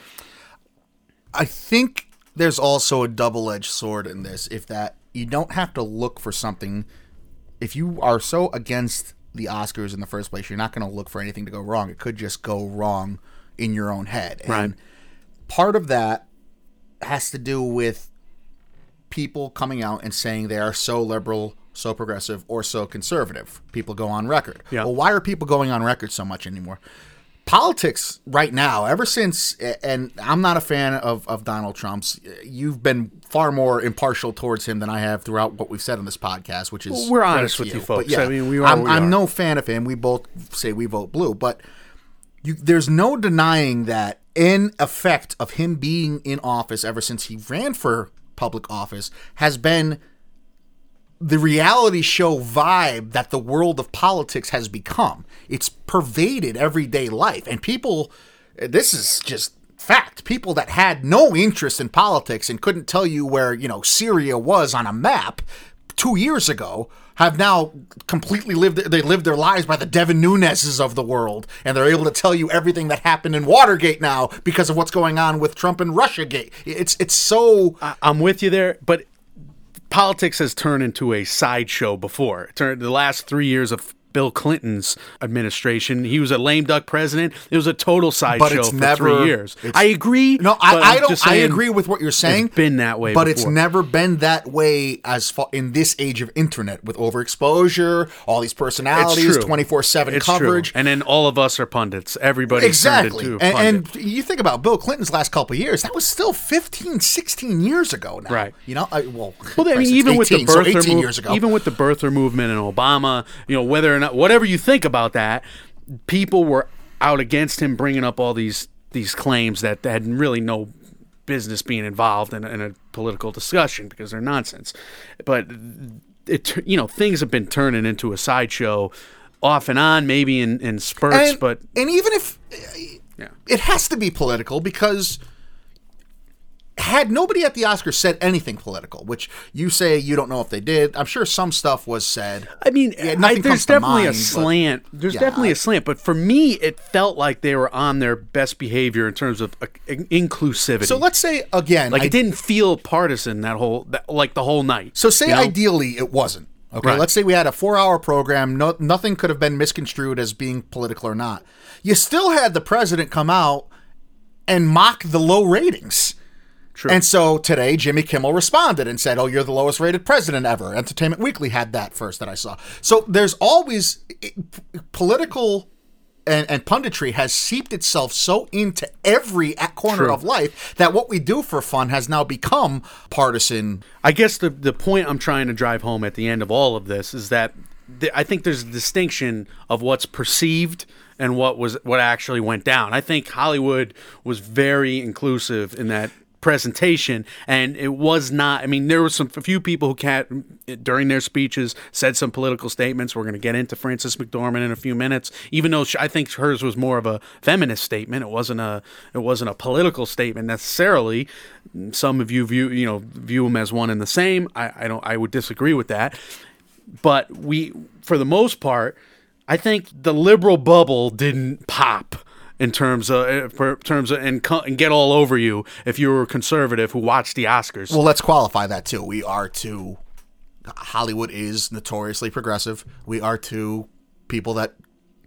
Speaker 1: I think there's also a double-edged sword in this, if that you don't have to look for something. If you are so against the Oscars in the first place, you're not going to look for anything to go wrong. It could just go wrong in your own head. And
Speaker 2: Right.
Speaker 1: part of that has to do with people coming out and saying they are so liberal, so progressive, or so conservative. People go on record.
Speaker 2: Yeah.
Speaker 1: Well, why are people going on record so much anymore? Politics right now, ever since, and I'm not a fan of, of Donald Trump's, you've been far more impartial towards him than I have throughout what we've said on this podcast, which is...
Speaker 2: Well, we're honest
Speaker 1: credit to
Speaker 2: with you, folks.
Speaker 1: But yeah,
Speaker 2: I mean, we are
Speaker 1: I'm,
Speaker 2: what we
Speaker 1: I'm
Speaker 2: are.
Speaker 1: no fan of him. We both say we vote blue, but you, there's no denying that in effect of him being in office ever since he ran for public office has been the reality show vibe that the world of politics has become. It's pervaded everyday life. And people, this is just fact, people that had no interest in politics and couldn't tell you where, you know, Syria was on a map two years ago have now completely lived, they lived their lives by the Devin Nuneses of the world. And they're able to tell you everything that happened in Watergate now because of what's going on with Trump and Russiagate. It's, it's so...
Speaker 2: I- I'm with you there, but politics has turned into a sideshow before. It turned the last three years of Bill Clinton's administration. He was a lame duck president. It was a total sideshow
Speaker 1: But it's
Speaker 2: for
Speaker 1: never-
Speaker 2: three years.
Speaker 1: it's-
Speaker 2: I agree.
Speaker 1: No,
Speaker 2: but I'm
Speaker 1: I, I don't.
Speaker 2: just
Speaker 1: I
Speaker 2: saying
Speaker 1: agree with what you're saying.
Speaker 2: It's been that way,
Speaker 1: but
Speaker 2: before.
Speaker 1: it's never been that way as far in this age of internet with overexposure, all these personalities, twenty-four seven
Speaker 2: It's
Speaker 1: coverage.
Speaker 2: true. And then all of us are pundits. Everybody
Speaker 1: Exactly.
Speaker 2: turned into a
Speaker 1: And,
Speaker 2: pundit.
Speaker 1: and you think about Bill Clinton's last couple of years, that was still fifteen, sixteen years ago now.
Speaker 2: Right.
Speaker 1: You know, I, well,
Speaker 2: Well, I mean,
Speaker 1: Christ,
Speaker 2: even with the
Speaker 1: eighteen, so
Speaker 2: birther
Speaker 1: eighteen
Speaker 2: move-
Speaker 1: years ago.
Speaker 2: even with the birther movement and Obama, you know, whether or not whatever you think about that, people were out against him bringing up all these these claims that had really no business being involved in, in a political discussion because they're nonsense. But it, you know, things have been turning into a sideshow off and on, maybe in, in spurts,
Speaker 1: and,
Speaker 2: but
Speaker 1: and even if
Speaker 2: yeah.
Speaker 1: it has to be political, because had nobody at the Oscars said anything political, which you say you don't know if they did, I'm sure some stuff was said.
Speaker 2: I mean,
Speaker 1: Yeah,
Speaker 2: I,
Speaker 1: nothing
Speaker 2: there's
Speaker 1: comes to
Speaker 2: definitely
Speaker 1: mind,
Speaker 2: a
Speaker 1: but-
Speaker 2: slant. There's
Speaker 1: Yeah,
Speaker 2: definitely
Speaker 1: I-
Speaker 2: a slant, but for me, it felt like they were on their best behavior in terms of uh, in- inclusivity.
Speaker 1: So let's say again,
Speaker 2: like
Speaker 1: I-
Speaker 2: it didn't feel partisan that whole, that, like the whole night.
Speaker 1: So say
Speaker 2: you know?
Speaker 1: ideally it wasn't. Okay,
Speaker 2: Right.
Speaker 1: let's say we had a four-hour program. No, nothing could have been misconstrued as being political or not. You still had the president come out and mock the low ratings.
Speaker 2: True.
Speaker 1: And so today, Jimmy Kimmel responded and said, "Oh, you're the lowest rated president ever." Entertainment Weekly had that first that I saw. So there's always it, political and, and punditry has seeped itself so into every corner
Speaker 2: True.
Speaker 1: of life that what we do for fun has now become partisan.
Speaker 2: I guess the the point I'm trying to drive home at the end of all of this is that th- I think there's a distinction of what's perceived and what was what actually went down. I think Hollywood was very inclusive in that presentation, and it was not. I mean, there were some a few people who can during their speeches said some political statements. We're going to get into Frances McDormand in a few minutes, even though she, I think hers was more of a feminist statement. It wasn't a it wasn't a political statement necessarily. Some of you view you know view them as one and the same. I, I don't. I would disagree with that. But we, for the most part, I think the liberal bubble didn't pop in terms of in terms of and, co- and get all over you if you were a conservative who watched the Oscars.
Speaker 1: Well, let's qualify that too. We are too. Hollywood is notoriously progressive. We are two people that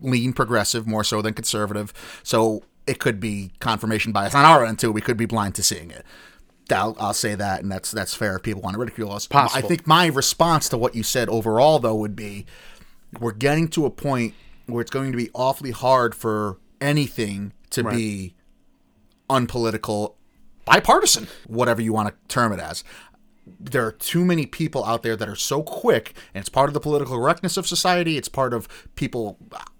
Speaker 1: lean progressive more so than conservative. So it could be confirmation bias on our end too. We could be blind to seeing it. I'll, I'll say that, and that's that's fair if people want to ridicule us.
Speaker 2: Possible.
Speaker 1: I think my response to what you said overall, though, would be we're getting to a point where it's going to be awfully hard for anything to
Speaker 2: Right.
Speaker 1: be unpolitical, bipartisan, whatever you want to term it as. There are too many people out there that are so quick, and it's part of the political correctness of society. It's part of people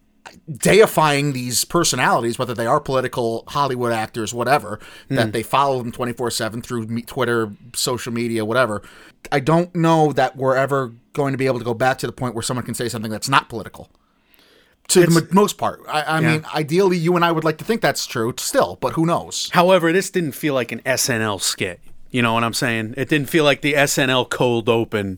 Speaker 1: deifying these personalities, whether they are political, Hollywood actors, whatever, mm. that they follow them twenty-four seven through Twitter, social media, whatever. I don't know that we're ever going to be able to go back to the point where someone can say something that's not political. To it's, the most part. I, I yeah. mean, ideally, you and I would like to think that's true still, but who knows?
Speaker 2: However, this didn't feel like an S N L skit. You know what I'm saying? It didn't feel like the S N L cold open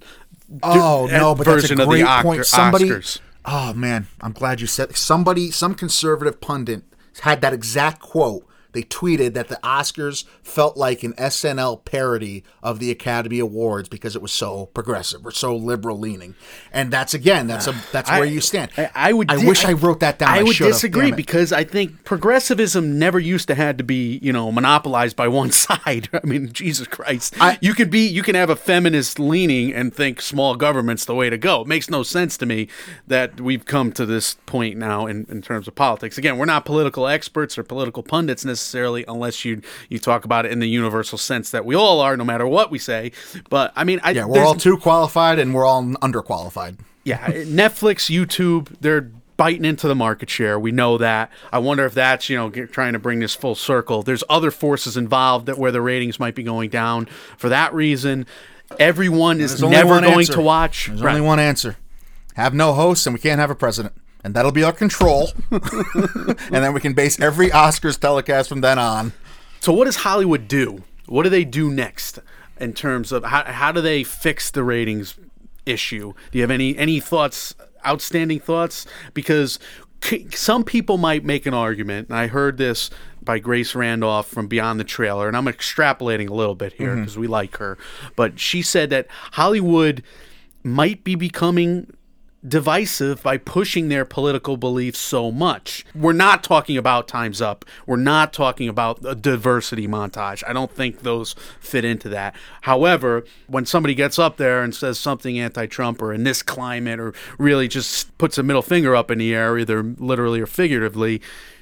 Speaker 1: oh,
Speaker 2: d-
Speaker 1: no, but
Speaker 2: version
Speaker 1: that's a great
Speaker 2: of the
Speaker 1: point.
Speaker 2: Oscar-
Speaker 1: Somebody,
Speaker 2: Oscars.
Speaker 1: Oh, man, I'm glad you said somebody, some conservative pundit had that exact quote. They tweeted that the Oscars felt like an S N L parody of the Academy Awards because it was so progressive or so liberal leaning. And that's, again, that's a that's
Speaker 2: I,
Speaker 1: where you stand.
Speaker 2: I, I would.
Speaker 1: I
Speaker 2: di-
Speaker 1: wish I wrote that down.
Speaker 2: I,
Speaker 1: I
Speaker 2: would
Speaker 1: should've,
Speaker 2: disagree
Speaker 1: damn it.
Speaker 2: because I think progressivism never used to had to be, you know, monopolized by one side. I mean, Jesus Christ.
Speaker 1: I,
Speaker 2: you could be, you can have a feminist leaning and think small government's the way to go. It makes no sense to me that we've come to this point now in, in terms of politics. Again, we're not political experts or political pundits necessarily, unless you you talk about it in the universal sense that we all are, no matter what we say. But I mean, I,
Speaker 1: yeah, we're all too qualified and we're all underqualified.
Speaker 2: Yeah, Netflix, YouTube, they're biting into the market share. We know that. I wonder if that's, you know, get, trying to bring this full circle. There's other forces involved that where the ratings might be going down for that reason. Everyone is never going
Speaker 1: answer.
Speaker 2: to watch.
Speaker 1: There's
Speaker 2: right.
Speaker 1: only one answer. Have no hosts and we can't have a president. And that'll be our control. And then we can base every Oscars telecast from then on.
Speaker 2: So what does Hollywood do? What do they do next in terms of how how do they fix the ratings issue? Do you have any any thoughts, outstanding thoughts? Because c- some people might make an argument, and I heard this by Grace Randolph from Beyond the Trailer, and I'm extrapolating a little bit here because mm-hmm. we like her, but she said that Hollywood might be becoming divisive by pushing their political beliefs so much. We're not talking about Time's Up. We're not talking about a diversity montage. I don't think those fit into that. However, when somebody gets up there and says something anti-Trump or in this climate or really just puts a middle finger up in the air, either literally or figuratively,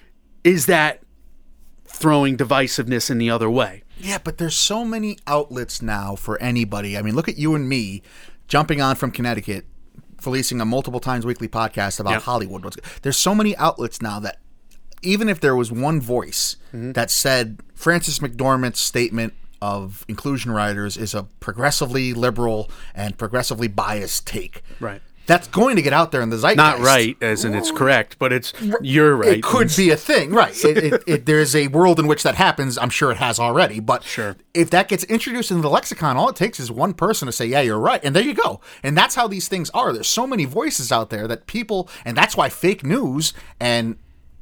Speaker 2: is that throwing divisiveness in the other way?
Speaker 1: Yeah, but there's so many outlets now for anybody. I mean, look at you and me jumping on from Connecticut, releasing a multiple times weekly podcast about yep. Hollywood. There's so many outlets now that even if there was one voice mm-hmm. that said Frances McDormand's statement of inclusion riders is a progressively liberal and progressively biased take.
Speaker 2: Right.
Speaker 1: That's going to get out there in the zeitgeist.
Speaker 2: Not right, as in it's correct, but it's you're right.
Speaker 1: It could be a thing, right? it, it, it, there's a world in which that happens. I'm sure it has already, but
Speaker 2: sure.
Speaker 1: if that gets introduced into the lexicon, all it takes is one person to say, "Yeah, you're right," and there you go. And that's how these things are. There's so many voices out there that people, and that's why fake news. And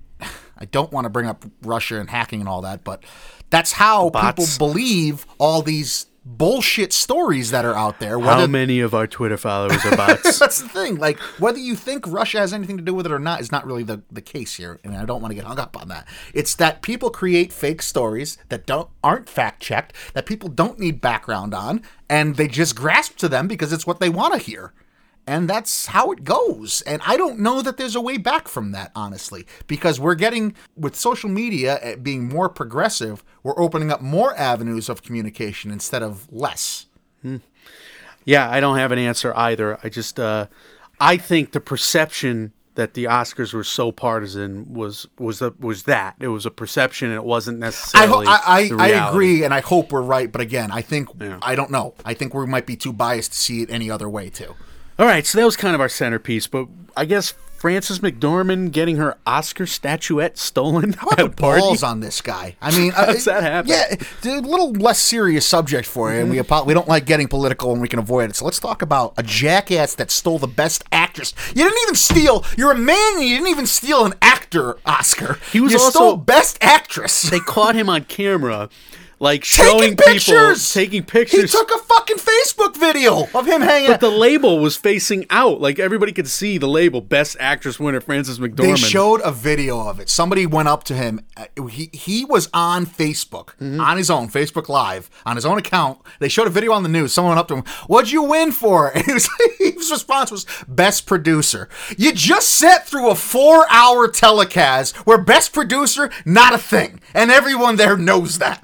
Speaker 1: I don't want to bring up Russia and hacking and all that, but that's how people believe all these bullshit stories that are out there.
Speaker 2: How many of our Twitter followers are bots?
Speaker 1: That's the thing. Like, whether you think Russia has anything to do with it or not is not really the, the case here. And I don't want to get hung up on that. It's that people create fake stories that don't aren't fact-checked, that people don't need background on, and they just grasp to them because it's what they want to hear. And that's how it goes. And I don't know that there's a way back from that, honestly, because we're getting, with social media being more progressive, we're opening up more avenues of communication instead of less.
Speaker 2: Hmm. Yeah, I don't have an answer either. I just, uh, I think the perception that the Oscars were so partisan was was a, was that it was a perception. And it wasn't necessarily.
Speaker 1: I I,
Speaker 2: the
Speaker 1: I,
Speaker 2: reality.
Speaker 1: I agree, and I hope we're right. But again, I think
Speaker 2: yeah.
Speaker 1: I don't know. I think we might be too biased to see it any other way too.
Speaker 2: All right, so that was kind of our centerpiece, but I guess Frances McDormand getting her Oscar statuette stolen
Speaker 1: How about
Speaker 2: at a
Speaker 1: the
Speaker 2: party?
Speaker 1: balls on this guy? I mean,
Speaker 2: how does that happen?
Speaker 1: Yeah, it's a little less serious subject for you, and we apo- we don't like getting political when we can avoid it. So let's talk about a jackass that stole the Best Actress. You didn't even steal. You're a man, and you didn't even steal an actor Oscar.
Speaker 2: He was
Speaker 1: you
Speaker 2: also
Speaker 1: stole Best Actress.
Speaker 2: They caught him on camera like showing
Speaker 1: taking pictures!
Speaker 2: people taking
Speaker 1: He
Speaker 2: pictures.
Speaker 1: took a fucking Facebook video of him hanging
Speaker 2: but
Speaker 1: out.
Speaker 2: the label was facing out. Like everybody could see the label. Best Actress winner, Frances
Speaker 1: They
Speaker 2: McDormand.
Speaker 1: showed a video of it. Somebody went up to him. Uh, He he was on Facebook,
Speaker 2: Mm-hmm.
Speaker 1: on his own, Facebook Live, on his own account. They showed a video on the news. Someone went up to him. What'd you win for? And he was, his response was, Best Producer. You just sat through a four-hour telecast where Best Producer, not a thing. And everyone there knows that.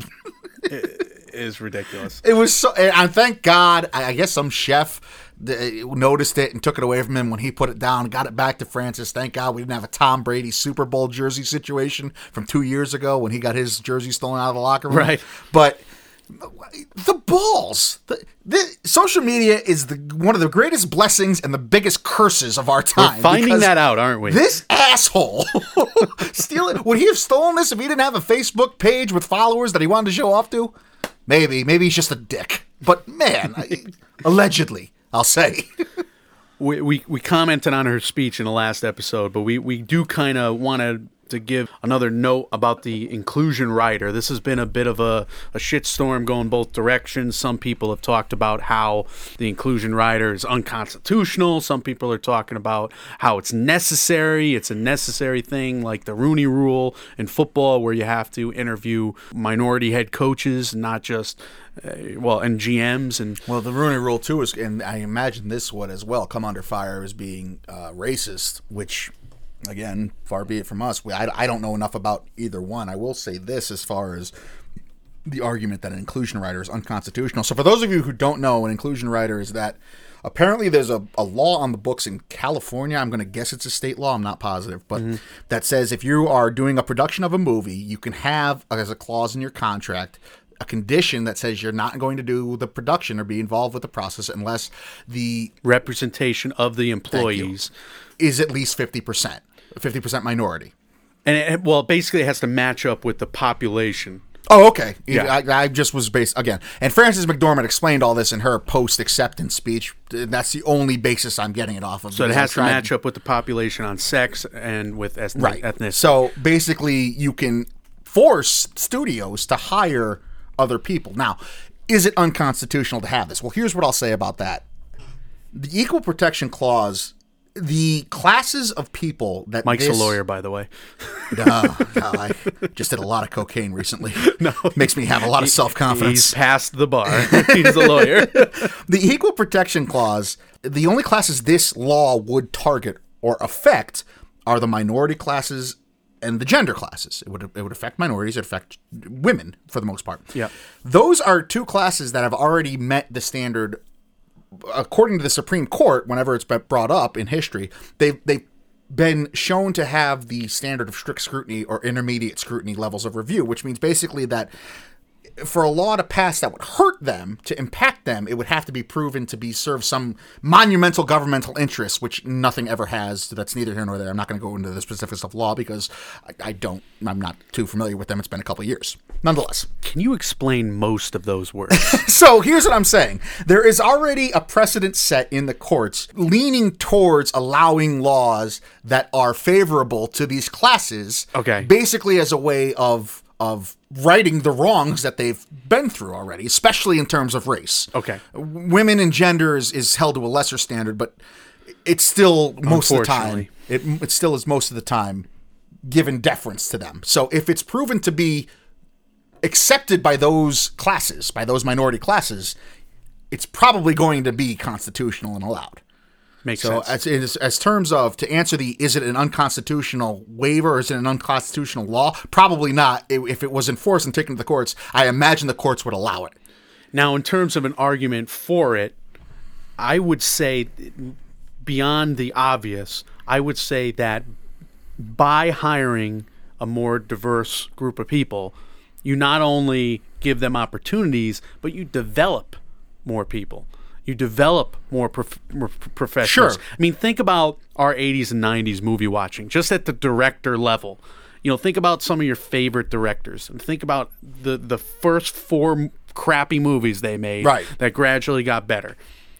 Speaker 2: It is ridiculous.
Speaker 1: It was so, and thank God, I I guess some chef th- noticed it and took it away from him when he put it down and got it back to Francis. Thank God we didn't have a Tom Brady Super Bowl jersey situation from two years ago when he got his jersey stolen out of the locker room.
Speaker 2: Right.
Speaker 1: But the balls, the, the social media is the one of the greatest blessings and the biggest curses of our time.
Speaker 2: We're finding
Speaker 1: because
Speaker 2: that out, aren't we?
Speaker 1: This asshole stealing. Would he have stolen this if he didn't have a Facebook page with followers that he wanted to show off to? Maybe. Maybe he's just a dick. But man, I, allegedly, I'll say.
Speaker 2: we, we we commented on her speech in the last episode, but we, we do kind of want to to give another note about the inclusion rider. This has been a bit of a, a shitstorm going both directions. Some people have talked about how the inclusion rider is unconstitutional. Some people are talking about how it's necessary. It's a necessary thing, like the Rooney Rule in football, where you have to interview minority head coaches, not just uh, well, and G Ms. And
Speaker 1: Well, the Rooney Rule, too, is, and I imagine this would as well come under fire as being uh, racist, which... Again, far be it from us. We, I, I don't know enough about either one. I will say this as far as the argument that an inclusion rider is unconstitutional. So for those of you who don't know, an inclusion rider is that apparently there's a, a law on the books in California. I'm going to guess it's a state law. I'm not positive. But mm-hmm. that says if you are doing a production of a movie, you can have, as a clause in your contract, a condition that says you're not going to do the production or be involved with the process unless the
Speaker 2: representation of the employees
Speaker 1: is at least fifty percent, fifty percent minority.
Speaker 2: And it, well, basically it has to match up with the population.
Speaker 1: Oh, okay.
Speaker 2: Yeah.
Speaker 1: I, I just was based, again, and Frances McDormand explained all this in her post-acceptance speech. That's the only basis I'm getting it off of.
Speaker 2: So it has to match up with the population on sex and with ethnic,
Speaker 1: right.
Speaker 2: ethnicity.
Speaker 1: So basically you can force studios to hire other people. Now, is it unconstitutional to have this? Well, here's what I'll say about that. The Equal Protection Clause, the classes of people that
Speaker 2: Mike's
Speaker 1: this,
Speaker 2: a lawyer, by the way.
Speaker 1: No, no, I just did a lot of cocaine recently. No, makes me have a lot of self-confidence.
Speaker 2: He's passed the bar. He's a lawyer.
Speaker 1: The Equal Protection Clause, the only classes this law would target or affect are the minority classes and the gender classes. It would it would affect minorities. It would affect women for the most part.
Speaker 2: Yeah,
Speaker 1: those are two classes that have already met the standard. According to the Supreme Court, whenever it's been brought up in history, they've they've been shown to have the standard of strict scrutiny or intermediate scrutiny levels of review, which means basically that for a law to pass that would hurt them, to impact them, it would have to be proven to be serve some monumental governmental interest, which nothing ever has. That's neither here nor there. I'm not going to go into the specifics of law because I, I don't, I'm not too familiar with them. It's been a couple of years. Nonetheless.
Speaker 2: Can you explain most of those words?
Speaker 1: So here's what I'm saying. There is already a precedent set in the courts leaning towards allowing laws that are favorable to these classes.
Speaker 2: Okay.
Speaker 1: Basically as a way of of righting the wrongs that they've been through already, especially in terms of race.
Speaker 2: Okay.
Speaker 1: Women and gender is, is held to a lesser standard, but it's still most of the time. It, it still is most of the time given deference to them. So if it's proven to be accepted by those classes, by those minority classes, it's probably going to be constitutional and allowed.
Speaker 2: Makes
Speaker 1: so
Speaker 2: sense.
Speaker 1: So as, as terms of, to answer the, is it an unconstitutional waiver or is it an unconstitutional law? Probably not. If it was enforced and taken to the courts, I imagine the courts would allow it.
Speaker 2: Now, in terms of an argument for it, I would say, beyond the obvious, I would say that by hiring a more diverse group of people, you not only give them opportunities, but you develop more people. You develop more, prof- more professionals.
Speaker 1: Sure.
Speaker 2: I mean, think about our eighties and nineties movie watching, just at the director level. You know, think about some of your favorite directors, and think about the the first four crappy movies they made
Speaker 1: right.
Speaker 2: that gradually got better.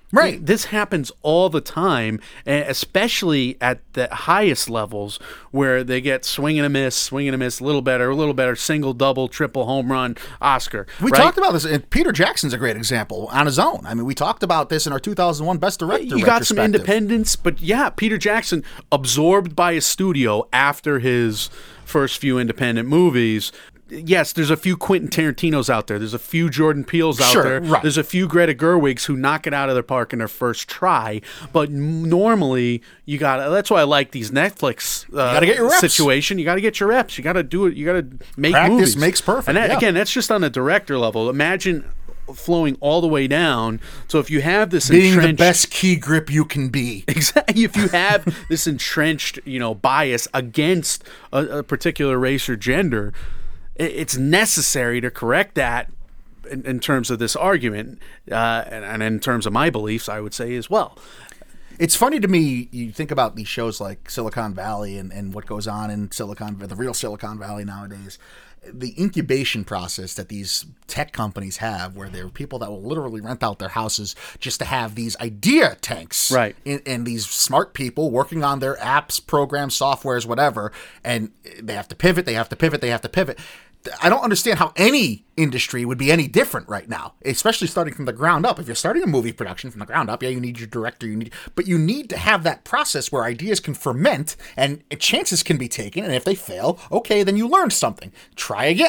Speaker 1: Right.
Speaker 2: This happens all the time, especially at the highest levels where they get swing and a miss, swing and a miss, a little better, a little better, single, double, triple, home run, Oscar.
Speaker 1: We
Speaker 2: right?
Speaker 1: talked about this, and Peter Jackson's a great example on his own. I mean, we talked about this in our two thousand one Best Director
Speaker 2: You got some
Speaker 1: retrospective.
Speaker 2: independence, but yeah, Peter Jackson, absorbed by a studio after his first few independent movies. Yes, there's a few Quentin Tarantinos out there. There's a few Jordan Peels out
Speaker 1: Sure,
Speaker 2: there.
Speaker 1: right.
Speaker 2: There's a few Greta Gerwigs who knock it out of the park in their first try. But normally, you got. That's why I like these Netflix uh,
Speaker 1: gotta get your reps.
Speaker 2: situation. You got to get your reps. You got to do it. You got to make
Speaker 1: Practice
Speaker 2: movies.
Speaker 1: makes perfect,
Speaker 2: And that,
Speaker 1: yeah.
Speaker 2: again, that's just on a director level. Imagine flowing all the way down. So if you have this
Speaker 1: Being the
Speaker 2: entrenched-
Speaker 1: best key grip you can be.
Speaker 2: Exactly. If you have this entrenched, you know, bias against a, a particular race or gender, it, it's necessary to correct that in, in terms of this argument, uh, and, and in terms of my beliefs, I would say as well.
Speaker 1: It's funny to me, you think about these shows like Silicon Valley and, and what goes on in Silicon, the real Silicon Valley nowadays. The incubation process that these tech companies have, where there are people that will literally rent out their houses just to have these idea tanks,
Speaker 2: Right.
Speaker 1: And, and these smart people working on their apps, programs, softwares, whatever, and they have to pivot, they have to pivot, they have to pivot. I don't understand how any industry would be any different right now, especially starting from the ground up. If you're starting a movie production from the ground up, yeah, you need your director, you need, but you need to have that process where ideas can ferment and chances can be taken. And if they fail, okay, then you learned something. Try again.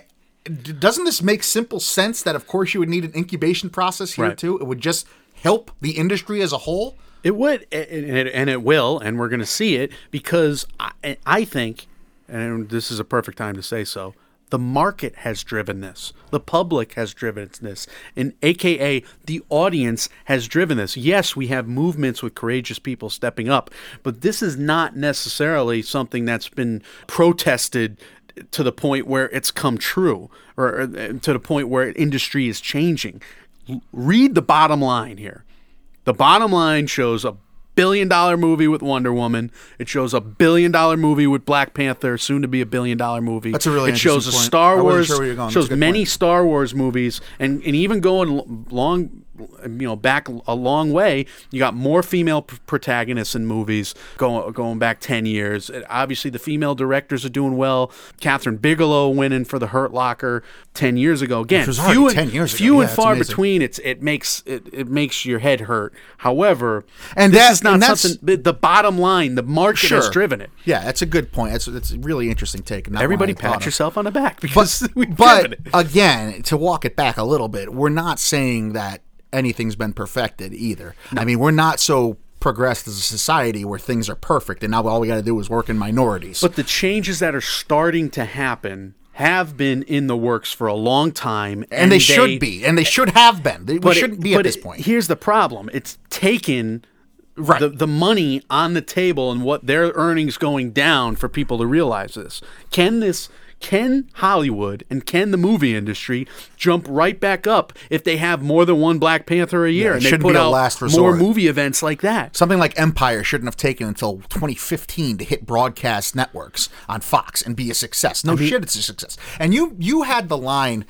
Speaker 1: Doesn't this make simple sense that, of course, you would need an incubation process here
Speaker 2: Right.
Speaker 1: too? It would just help the industry as a whole.
Speaker 2: It would, and it, and it will, and we're going to see it because I, I think, and this is a perfect time to say so, the market has driven this. The public has driven this. And A K A the audience has driven this. Yes, we have movements with courageous people stepping up, but this is not necessarily something that's been protested to the point where it's come true, or, or to the point where industry is changing. Read the bottom line here. The bottom line shows a billion dollar movie with Wonder Woman. It shows a billion dollar movie with Black Panther, soon to be a billion dollar movie.
Speaker 1: That's a really
Speaker 2: It shows a
Speaker 1: interesting point.
Speaker 2: Star
Speaker 1: I wasn't
Speaker 2: Wars.
Speaker 1: sure where you're going. That's
Speaker 2: Shows
Speaker 1: a good
Speaker 2: many
Speaker 1: point.
Speaker 2: Star Wars movies, and and even going l- long. You know, back a long way, you got more female p- protagonists in movies going going back ten years. And obviously, the female directors are doing well. Catherine Bigelow winning for The Hurt Locker ten years ago. Again,
Speaker 1: Which was
Speaker 2: few
Speaker 1: already
Speaker 2: and,
Speaker 1: ten years ago.
Speaker 2: few
Speaker 1: Yeah,
Speaker 2: and
Speaker 1: it's
Speaker 2: far
Speaker 1: amazing.
Speaker 2: between. It's it makes it, it makes your head hurt. However,
Speaker 1: And
Speaker 2: this
Speaker 1: that-
Speaker 2: is not
Speaker 1: and that's-
Speaker 2: something. The, the bottom line, the market has driven it.
Speaker 1: Yeah, that's a good point. That's that's a really interesting take. and not
Speaker 2: Everybody
Speaker 1: one I thought
Speaker 2: pat
Speaker 1: of.
Speaker 2: yourself on the back because we've driven
Speaker 1: But
Speaker 2: it.
Speaker 1: again, to walk it back a little bit, we're not saying that anything's been perfected either. I mean, we're not so progressed as a society where things are perfect and now all we got to do is work in minorities.
Speaker 2: But the changes that are starting to happen have been in the works for a long time, and,
Speaker 1: and they, should be, and they should have been. They, we
Speaker 2: but it-
Speaker 1: shouldn't be
Speaker 2: but
Speaker 1: at this
Speaker 2: it-
Speaker 1: point.
Speaker 2: Here's the problem: it's taken
Speaker 1: Right.
Speaker 2: the the money on the table and what their earnings going down for people to realize this. Can this? Can Hollywood and can the movie industry jump right back up if they have more than one Black Panther a year
Speaker 1: Yeah, it
Speaker 2: and they
Speaker 1: shouldn't
Speaker 2: put
Speaker 1: be a
Speaker 2: out
Speaker 1: last
Speaker 2: more
Speaker 1: resort.
Speaker 2: movie events like that?
Speaker 1: Something like Empire shouldn't have taken until twenty fifteen to hit broadcast networks on Fox and be a success. No shit, it's a success. And you you had the line.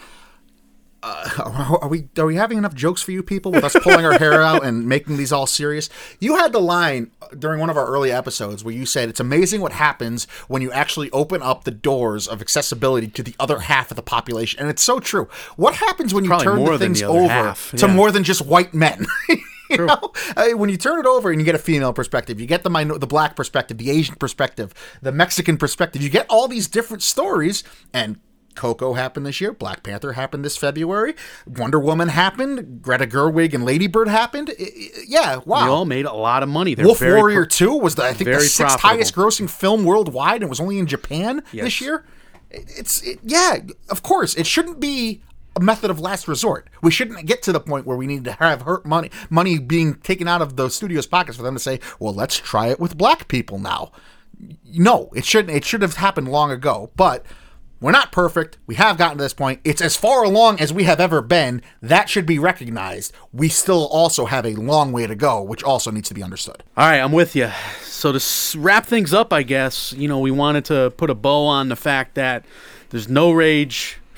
Speaker 1: Uh, are we are we having enough jokes for you people with us pulling our hair out and making these all serious? You had the line during one of our early episodes where you said it's amazing what happens when you actually open up the doors of accessibility to the other half of the population, and it's so true. What happens when you
Speaker 2: Probably
Speaker 1: turn
Speaker 2: more
Speaker 1: the
Speaker 2: than
Speaker 1: things
Speaker 2: the other
Speaker 1: over
Speaker 2: half,
Speaker 1: to
Speaker 2: yeah.
Speaker 1: more than just white men? You know, I mean, when you turn it over and you get a female perspective, you get the minor, the black perspective, the Asian perspective, the Mexican perspective. You get all these different stories. And Coco happened this year. Black Panther happened this February. Wonder Woman happened. Greta Gerwig and Lady Bird happened. I- I- yeah, wow.
Speaker 2: They all made a lot of money. They're
Speaker 1: Wolf
Speaker 2: very
Speaker 1: Warrior
Speaker 2: pro-
Speaker 1: two was the I think the
Speaker 2: very
Speaker 1: sixth
Speaker 2: profitable.
Speaker 1: highest grossing film worldwide, and it was only in Japan
Speaker 2: Yes.
Speaker 1: this year. It's it, yeah, of course it shouldn't be a method of last resort. We shouldn't get to the point where we need to have hurt money money being taken out of the studio's pockets for them to say, well, let's try it with black people now. No, it shouldn't. It should have happened long ago. But we're not perfect. We have gotten to this point. It's as far along as we have ever been. That should be recognized. We still also have a long way to go, which also needs to be understood.
Speaker 2: All right, I'm with you. So to s- wrap things up, I guess, you know, we wanted to put a bow on the fact that there's no rage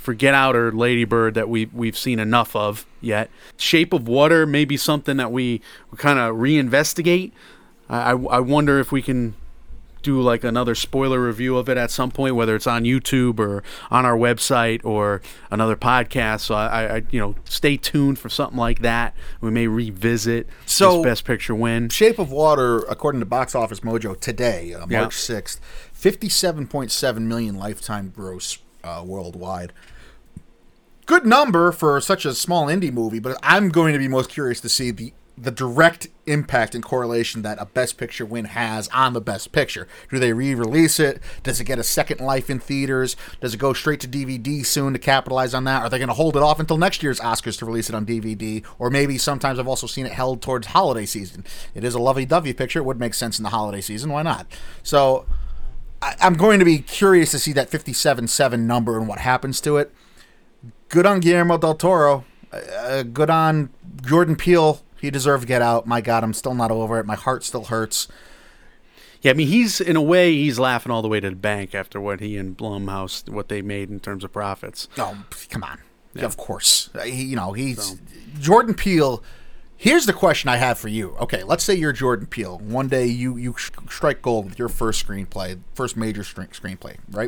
Speaker 2: for Get Out or Lady Bird that we we've seen enough of yet. Shape of Water may be something that we, we kind of reinvestigate. I, I I wonder if we can do like another spoiler review of it at some point, whether it's on YouTube or on our website or another podcast. So I, I you know, stay tuned for something like that. We may revisit
Speaker 1: so,
Speaker 2: this Best Picture win.
Speaker 1: Shape of Water, according to Box Office Mojo today, uh, March
Speaker 2: yeah.
Speaker 1: sixth, fifty-seven point seven million lifetime gross uh, worldwide. Good number for such a small indie movie, but I'm going to be most curious to see the the direct impact and correlation that a Best Picture win has on the Best Picture. Do they re-release it? Does it get a second life in theaters? Does it go straight to D V D soon to capitalize on that? Are they going to hold it off until next year's Oscars to release it on D V D? Or maybe sometimes I've also seen it held towards holiday season. It is a lovey-dovey picture. It would make sense in the holiday season. Why not? So I, I'm going to be curious to see that fifty-seven point seven number and what happens to it. Good on Guillermo del Toro. Uh, good on Jordan Peele. He deserved Get Out. My God, I'm still not over it. My heart still hurts.
Speaker 2: Yeah, I mean, he's, in a way, he's laughing all the way to the bank after what he and Blumhouse, what they made in terms of profits.
Speaker 1: Oh, come on. Yeah. Of course. He, you know, he's...
Speaker 2: So.
Speaker 1: Jordan Peele, here's the question I have for you. Okay, let's say you're Jordan Peele. One day you, you strike gold with your first screenplay, first major screenplay, right?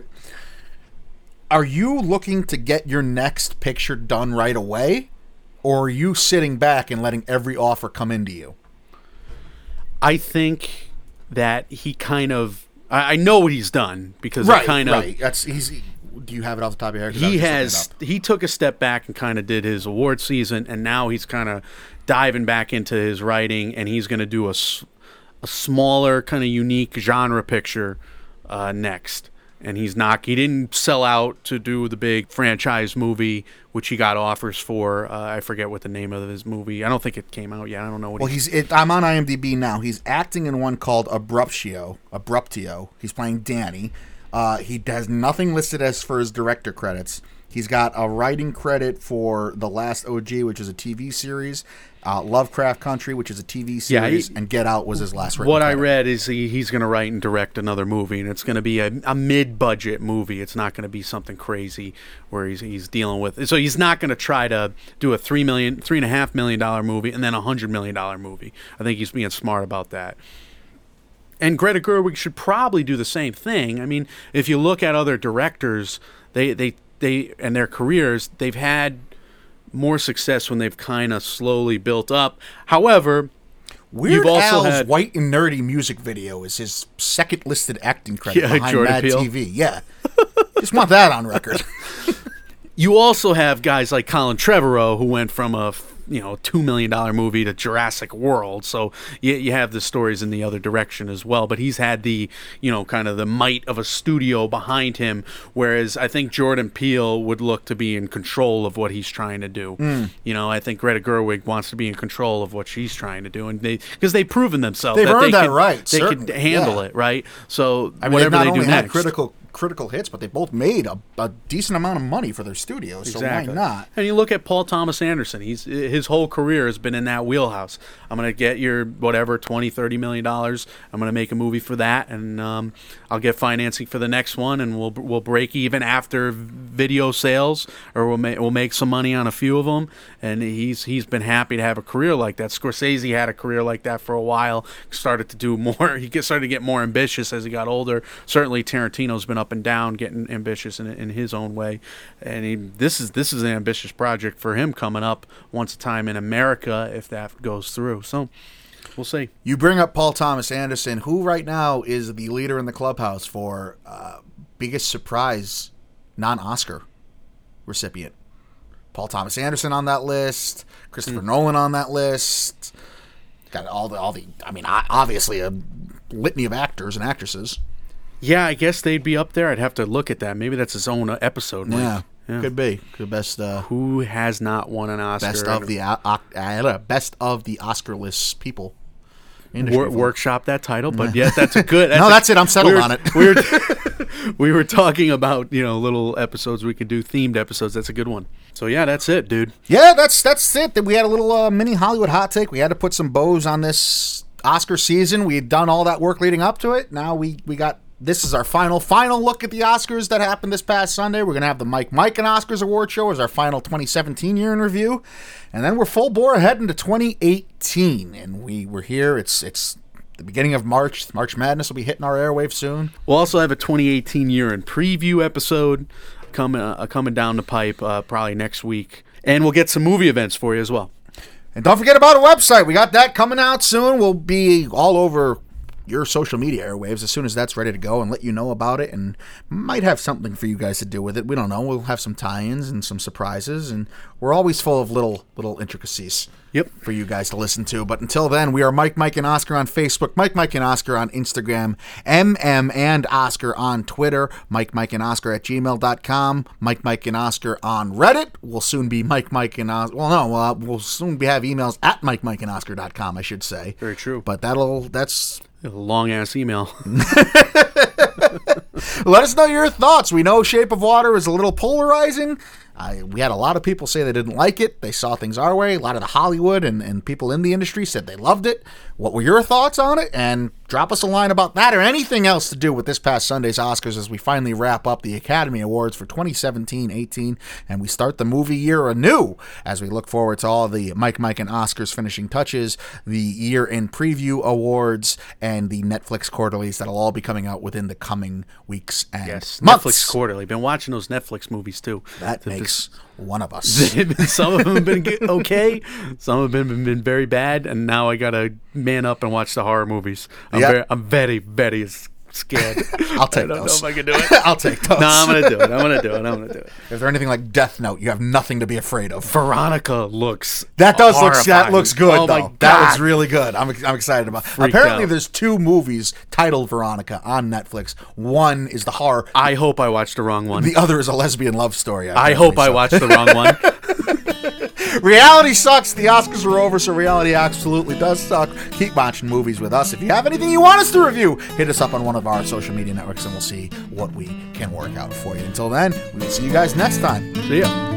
Speaker 1: Are you looking to get your next picture done right away? Or are you sitting back and letting every offer come into you?
Speaker 2: I think that he kind of... I, I know what he's done because
Speaker 1: right,
Speaker 2: it kind of...
Speaker 1: Right, That's, he's... Do you have it off the top of your head?
Speaker 2: He has... He took a step back and kind of did his award season, and now he's kind of diving back into his writing, and he's going to do a, a smaller, kind of unique genre picture uh, next. And he's not, he didn't sell out to do the big franchise movie, which he got offers for. Uh, I forget what the name of his movie. I don't think it came out yet. I don't know what.
Speaker 1: Well, he's. It, I'm on IMDb now. He's acting in one called Abruptio. Abruptio. He's playing Danny. Uh, he has nothing listed as for his director credits. He's got a writing credit for The Last O G, which is a T V series. Uh, Lovecraft Country, which is a T V series, yeah, he, and Get Out was his last written
Speaker 2: What
Speaker 1: credit.
Speaker 2: I read is he, he's going to write and direct another movie, and it's going to be a, a mid-budget movie. It's not going to be something crazy where he's he's dealing with. So he's not going to try to do a three million, three and a half million dollar movie and then a hundred million dollar movie. I think he's being smart about that. And Greta Gerwig should probably do the same thing. I mean, if you look at other directors, they they they and their careers, they've had more success when they've kind of slowly built up. However,
Speaker 1: Weird
Speaker 2: you've also
Speaker 1: Al's
Speaker 2: had
Speaker 1: White and Nerdy music video is his second listed acting credit
Speaker 2: Yeah,
Speaker 1: behind
Speaker 2: Jordan
Speaker 1: Mad
Speaker 2: Peele.
Speaker 1: T V. Yeah, just want that on record.
Speaker 2: You also have guys like Colin Trevorrow who went from a you know two million dollar movie to Jurassic World. So you, you have the stories in the other direction as well. But he's had the you know kind of the might of a studio behind him, whereas I think Jordan Peele would look to be in control of what he's trying to do.
Speaker 1: Mm.
Speaker 2: You know, I think Greta Gerwig wants to be in control of what she's trying to do, and they because they've proven themselves.
Speaker 1: They've
Speaker 2: that
Speaker 1: earned
Speaker 2: they
Speaker 1: that
Speaker 2: can,
Speaker 1: right,
Speaker 2: They can
Speaker 1: certainly,
Speaker 2: handle
Speaker 1: yeah.
Speaker 2: it, right? So
Speaker 1: I mean,
Speaker 2: whatever
Speaker 1: they've not
Speaker 2: they
Speaker 1: only
Speaker 2: do
Speaker 1: had
Speaker 2: next.
Speaker 1: critical critical hits, but they both made a, a decent amount of money for their studios.
Speaker 2: Exactly.
Speaker 1: So why not?
Speaker 2: And you look at Paul Thomas Anderson. He's his whole career has been in that wheelhouse. I'm going to get your whatever twenty, thirty million dollars. I'm going to make a movie for that, and um, I'll get financing for the next one, and we'll we'll break even after video sales, or we'll make we'll make some money on a few of them. And he's he's been happy to have a career like that. Scorsese had a career like that for a while. Started to do more. He started to get more ambitious as he got older. Certainly, Tarantino's been up and down, getting ambitious in in his own way. And he, this is this is an ambitious project for him coming up once a time in America if that goes through. So we'll see.
Speaker 1: You bring up Paul Thomas Anderson, who right now is the leader in the clubhouse for uh, biggest surprise non-Oscar recipient. Paul Thomas Anderson on that list, Christopher mm. Nolan on that list. Got all the all the. I mean, obviously a litany of actors and actresses.
Speaker 2: Yeah, I guess they'd be up there. I'd have to look at that. Maybe that's his own uh, episode.
Speaker 1: Yeah,
Speaker 2: yeah,
Speaker 1: could be. The best. Uh,
Speaker 2: Who has not won an Oscar?
Speaker 1: Best of the uh, uh, best of the Oscar-less people.
Speaker 2: Wor- workshop that title, but yeah, that's a good. That's
Speaker 1: no,
Speaker 2: a,
Speaker 1: that's it. I'm settled
Speaker 2: we were,
Speaker 1: on it.
Speaker 2: we, were, we were talking about you know little episodes we could do, themed episodes. That's a good one. So yeah, that's it, dude.
Speaker 1: Yeah, that's that's it. We had a little uh, mini Hollywood hot take. We had to put some bows on this Oscar season. We had done all that work leading up to it. Now we we got this is our final, final look at the Oscars that happened this past Sunday. We're going to have the Mike Mike and Oscars Award Show as our final twenty seventeen year in review. And then we're full bore ahead into twenty eighteen. And we, we're here. It's it's the beginning of March. March Madness will be hitting our airwaves soon.
Speaker 2: We'll also have a twenty eighteen year in preview episode coming, uh, coming down the pipe uh, probably next week. And we'll get some movie events for you as well.
Speaker 1: And don't forget about our website. We got that coming out soon. We'll be all over your social media airwaves as soon as that's ready to go and let you know about it, and might have something for you guys to do with it. We don't know. We'll have some tie-ins and some surprises, and we're always full of little little intricacies.
Speaker 2: Yep.
Speaker 1: For you guys to listen to. But until then, we are Mike, Mike, and Oscar on Facebook, Mike, Mike, and Oscar on Instagram, M M and Oscar on Twitter, Mike, Mike, and Oscar at gmail dot com, Mike, Mike, and Oscar on Reddit. We'll soon be Mike, Mike, and Oscar. Well, no, uh, we'll soon be have emails at Mike, Mike, and Oscar dot com, I should say.
Speaker 2: Very true.
Speaker 1: But that'll, that's...
Speaker 2: a long-ass email.
Speaker 1: Let us know your thoughts. We know Shape of Water is a little polarizing. I, we had a lot of people say they didn't like it. They saw things our way. A lot of the Hollywood and, and people in the industry said they loved it. What were your thoughts on it? And drop us a line about that or anything else to do with this past Sunday's Oscars as we finally wrap up the Academy Awards for twenty seventeen eighteen. And we start the movie year anew as we look forward to all the Mike, Mike, and Oscars finishing touches, the year in preview awards, and the Netflix quarterlies that'll all be coming out within the coming weeks and
Speaker 2: Yes,
Speaker 1: months.
Speaker 2: Netflix quarterly. Been watching those Netflix movies too.
Speaker 1: That
Speaker 2: The-
Speaker 1: makes one of us.
Speaker 2: Some of them have been good- okay, some have been been very bad, and now I gotta man up and watch the horror movies. I'm,
Speaker 1: Yep.
Speaker 2: very, I'm very, very s- scared.
Speaker 1: I'll take
Speaker 2: I don't
Speaker 1: those.
Speaker 2: know if I can do it.
Speaker 1: I'll take those.
Speaker 2: No, I'm gonna do it. I'm gonna do it. I'm gonna do it.
Speaker 1: If there's anything like Death Note, you have nothing to be afraid of.
Speaker 2: Veronica looks
Speaker 1: That does look that
Speaker 2: horrifying.
Speaker 1: looks good
Speaker 2: Oh my
Speaker 1: though. That looks
Speaker 2: God.
Speaker 1: really good. I'm I'm excited about.
Speaker 2: Freaked
Speaker 1: Apparently,
Speaker 2: out.
Speaker 1: there's two movies titled Veronica on Netflix. One is the horror.
Speaker 2: I hope I watched the wrong one.
Speaker 1: The other is a lesbian love story.
Speaker 2: I hope I watched the wrong one.
Speaker 1: Reality sucks. The Oscars are over, so reality absolutely does suck. Keep watching movies with us. If you have anything you want us to review, hit us up on one of our social media networks, and we'll see what we can work out for you. Until then, we'll see you guys next time.
Speaker 2: See ya.